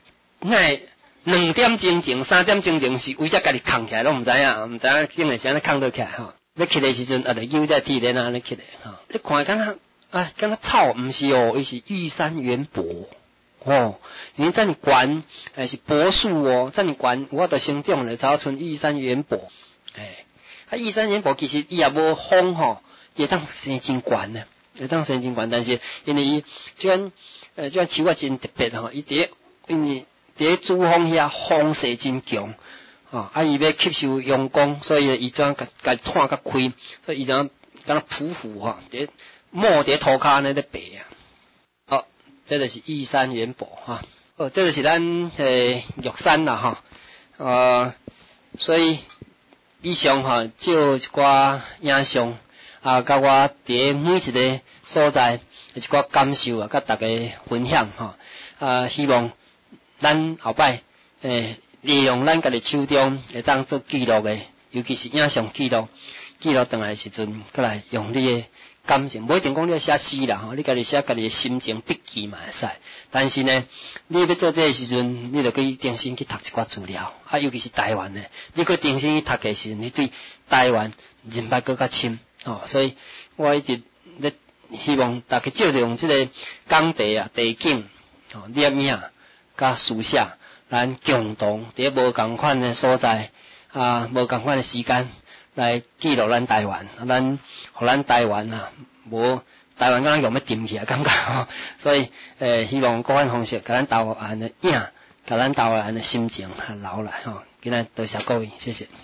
2点钟前3点钟前是为只家己扛起来拢毋知影竟然是安尼扛倒起来要起来时阵就悠在地咧安尼起来你看敢若草毋是伊是玉山圆柏因为这么悬是柏树这么悬我就生长咧才剩玉山圆柏玉山圆柏其实伊也无风会当生真悬呢，但是因为伊这种树啊真特别伊因为伫珠峰遐风势真强伊要吸收阳光，所以伊怎甲摊较开，所以伊怎敢若匍匐伫摸伫涂骹安尼咧爬这就是玉山圆柏这就是咱玉山啦所以以上就一寡影像甲我伫每一个所在一寡感受甲大家分享希望咱后摆利用咱家己手中会当做记录的，尤其是影像记录转来的时阵，过来用你的感情，不一定讲你要写诗啦你家己写家己的心情笔记嘛会使。但是呢，你要做这个时阵，你就去定心去读一寡资料尤其是台湾的，你去定心去读的时阵，你对台湾认识更较深所以我一直咧希望大家借着用这个工地地景摄影甲书写，咱共同伫无共款的所在无共款的时间来记录咱台湾，互咱台湾无台湾敢若用要沉起来感觉所以希望各款方式甲咱台湾的影，甲咱台湾的心情留来今日多谢各位，谢谢。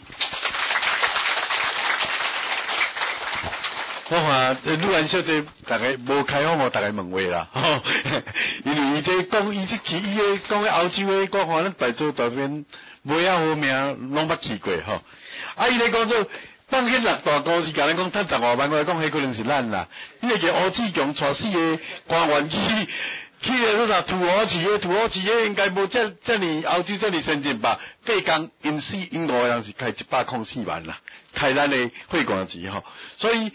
我看愈安小姐大概无开放大家问话啦因为伊这讲伊个讲个欧洲个，我看咱在座这边无遐好名拢捌去过伊咧讲做放迄6大故事，甲咱讲赚15万，我讲迄可能是咱啦。你会记欧志强带4个官员去个啥土豪市个应该无这么欧洲这么先进吧？8工因5个人是开104万啦，开咱的会馆钱所以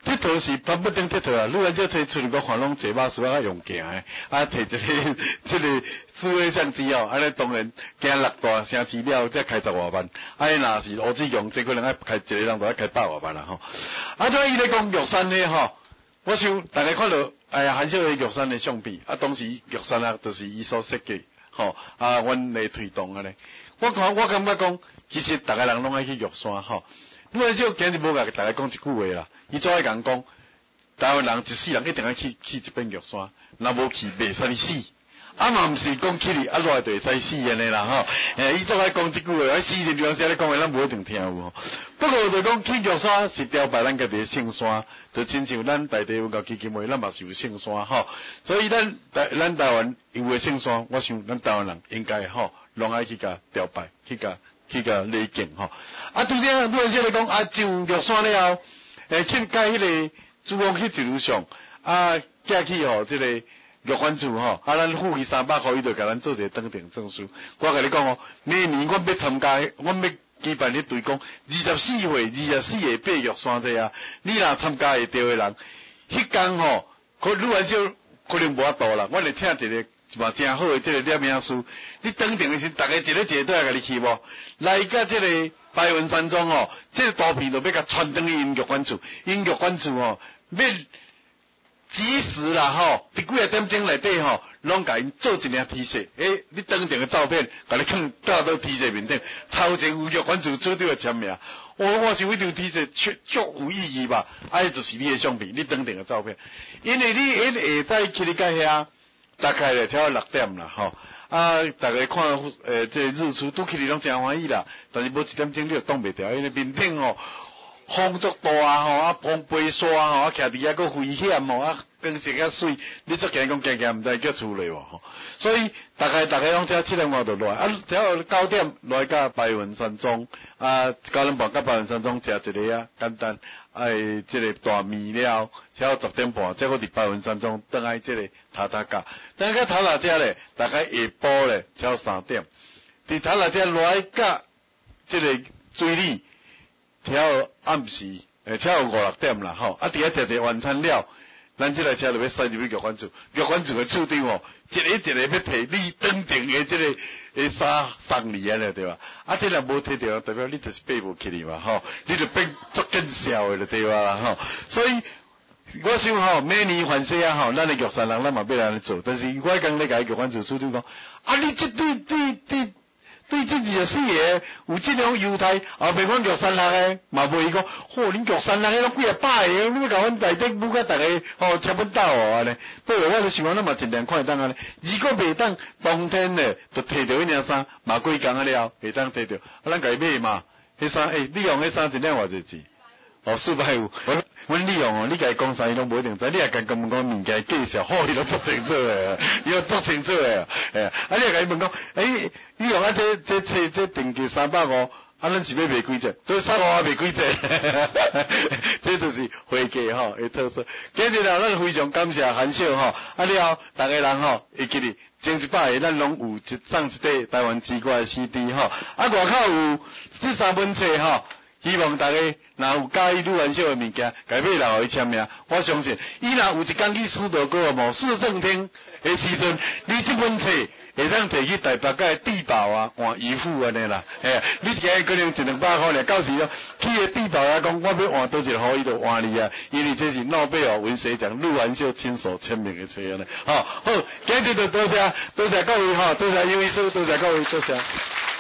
铁佗是攀不顶铁佗啊！愈来少找出嚟，我看拢坐马术啊用行诶，摕一个即个智慧相机哦，安尼当然行6大城市了，才开10外万。安尼若是吴志强，这可能爱开一个人就要开100外万啦吼。像伊咧讲玉山咧吼，我想大家看到韩少的玉山的相片，当时玉山就是伊所设计吼，阮来推动咧。我感觉讲，其实大家人拢爱去玉山吼。愈来少今日无甲大家讲一句话啦，伊总爱讲，台湾人一世人一定要去一遍玉山，若无去袂使死。嘛毋是讲去哩，落来就会使死安尼啦吼。伊总爱讲一句话，死人有时咧讲话，咱无一定听有吼。不过就讲去玉山是雕拜咱家己的圣山，就亲像咱大地文教基金会，咱嘛是有圣山吼。所以咱台湾有诶圣山，我想咱台湾人应该吼，拢爱去甲雕拜，去甲礼敬吼。拄则愈来少咧讲上玉山了后，去甲迄个珠江去一路上，寄去吼即个。玉环厝吼，咱付伊300块，伊就甲咱做一个登顶证书。我甲你讲哦，明年阮要参加，阮要举办咧对讲24个爬玉山这啊，你若参加会到的人，迄天吼，愈来少可能无法度啦。我来请一个嘛真好的即个摄影师，你登顶的时，大家一个都来甲你去无？来甲即个白云山庄吼，即个图片就要甲传登去因玉环厝，因玉环厝吼要。及时啦吼，伫几啊点钟内底吼，拢甲因做一领 T 恤，你登顶的照片，甲你放到 T 恤面顶，头前有玉环厝处长的签名，我想迄张 T 恤足有意义吧？就是你的相片，你登顶的照片，因为你迄下早起你甲遐，大概咧超过6点啦吼，大家看这日出拄起你拢真欢喜啦，但是无1点钟你就挡袂掉，因为面顶吼。风足大吼，风飞沙吼，徛伫遐个危险吼，光线较水，你足惊讲行毋知叫出来无吼。所以大家拢只7点外就落来，只要9点落来甲白云山庄9点半甲白云山庄食一个简单即个大面了，只要10点半，再搁伫白云山庄倒来即个塔塔甲，等下塔塔遮咧，大概下晡咧，只要3点，伫塔塔遮落来甲即个水里。跳暗时，跳5、6点啦吼，伫遐食晚餐了，咱即台车就要驶入去玉环厝，玉环厝的厝长吼，一个要摕你登顶的即个衫送你啊，对吧？即若无摕到，代表你就是爬无起哩嘛吼，你就变足更笑的对吧啦吼。所以我想吼，每年凡事吼，咱的玉山人咱嘛要安尼做，但是我刚咧甲玉环厝厝长讲，你这对这24个有这种犹太，后面阮玉山人诶，嘛袂伊讲，恁玉山人诶拢几啊百个，你要甲阮内底母甲大家吃阮斗安尼。不过我就想讲，咱嘛尽量看会当安尼。如果袂当当天咧，就摕到迄领衫，嘛几工啊了，会当摕到，咱家己买嘛。迄衫，你用迄衫一领偌济钱？400有。阮利用你家己讲啥伊拢无一定知，你也甲伊问讲物件介绍，伊拢足清楚诶，伊拢足清楚诶，你也甲伊问讲，你用这定价350，咱是要卖几只？都350卖几只？这就是会价吼的特色。今日咱非常感谢韩少了后大家人会记哩，前100个咱拢有送一块台湾之歌的 CD 外口有这3本册希望大家若有介意愈来少的物件，该买来互伊签名。我相信，伊若有一天去师道过无四正天的时阵，你这本册会当摕去台北个地堡换衣服安尼啦。你今日可能100-200块尔，到时去个地堡讲我要换多一个，互伊就换你啊。因为这是诺贝尔文学奖陆安秀亲手签名的册安尼。好，今日就多谢各位多谢邱医师，多谢各位，多谢。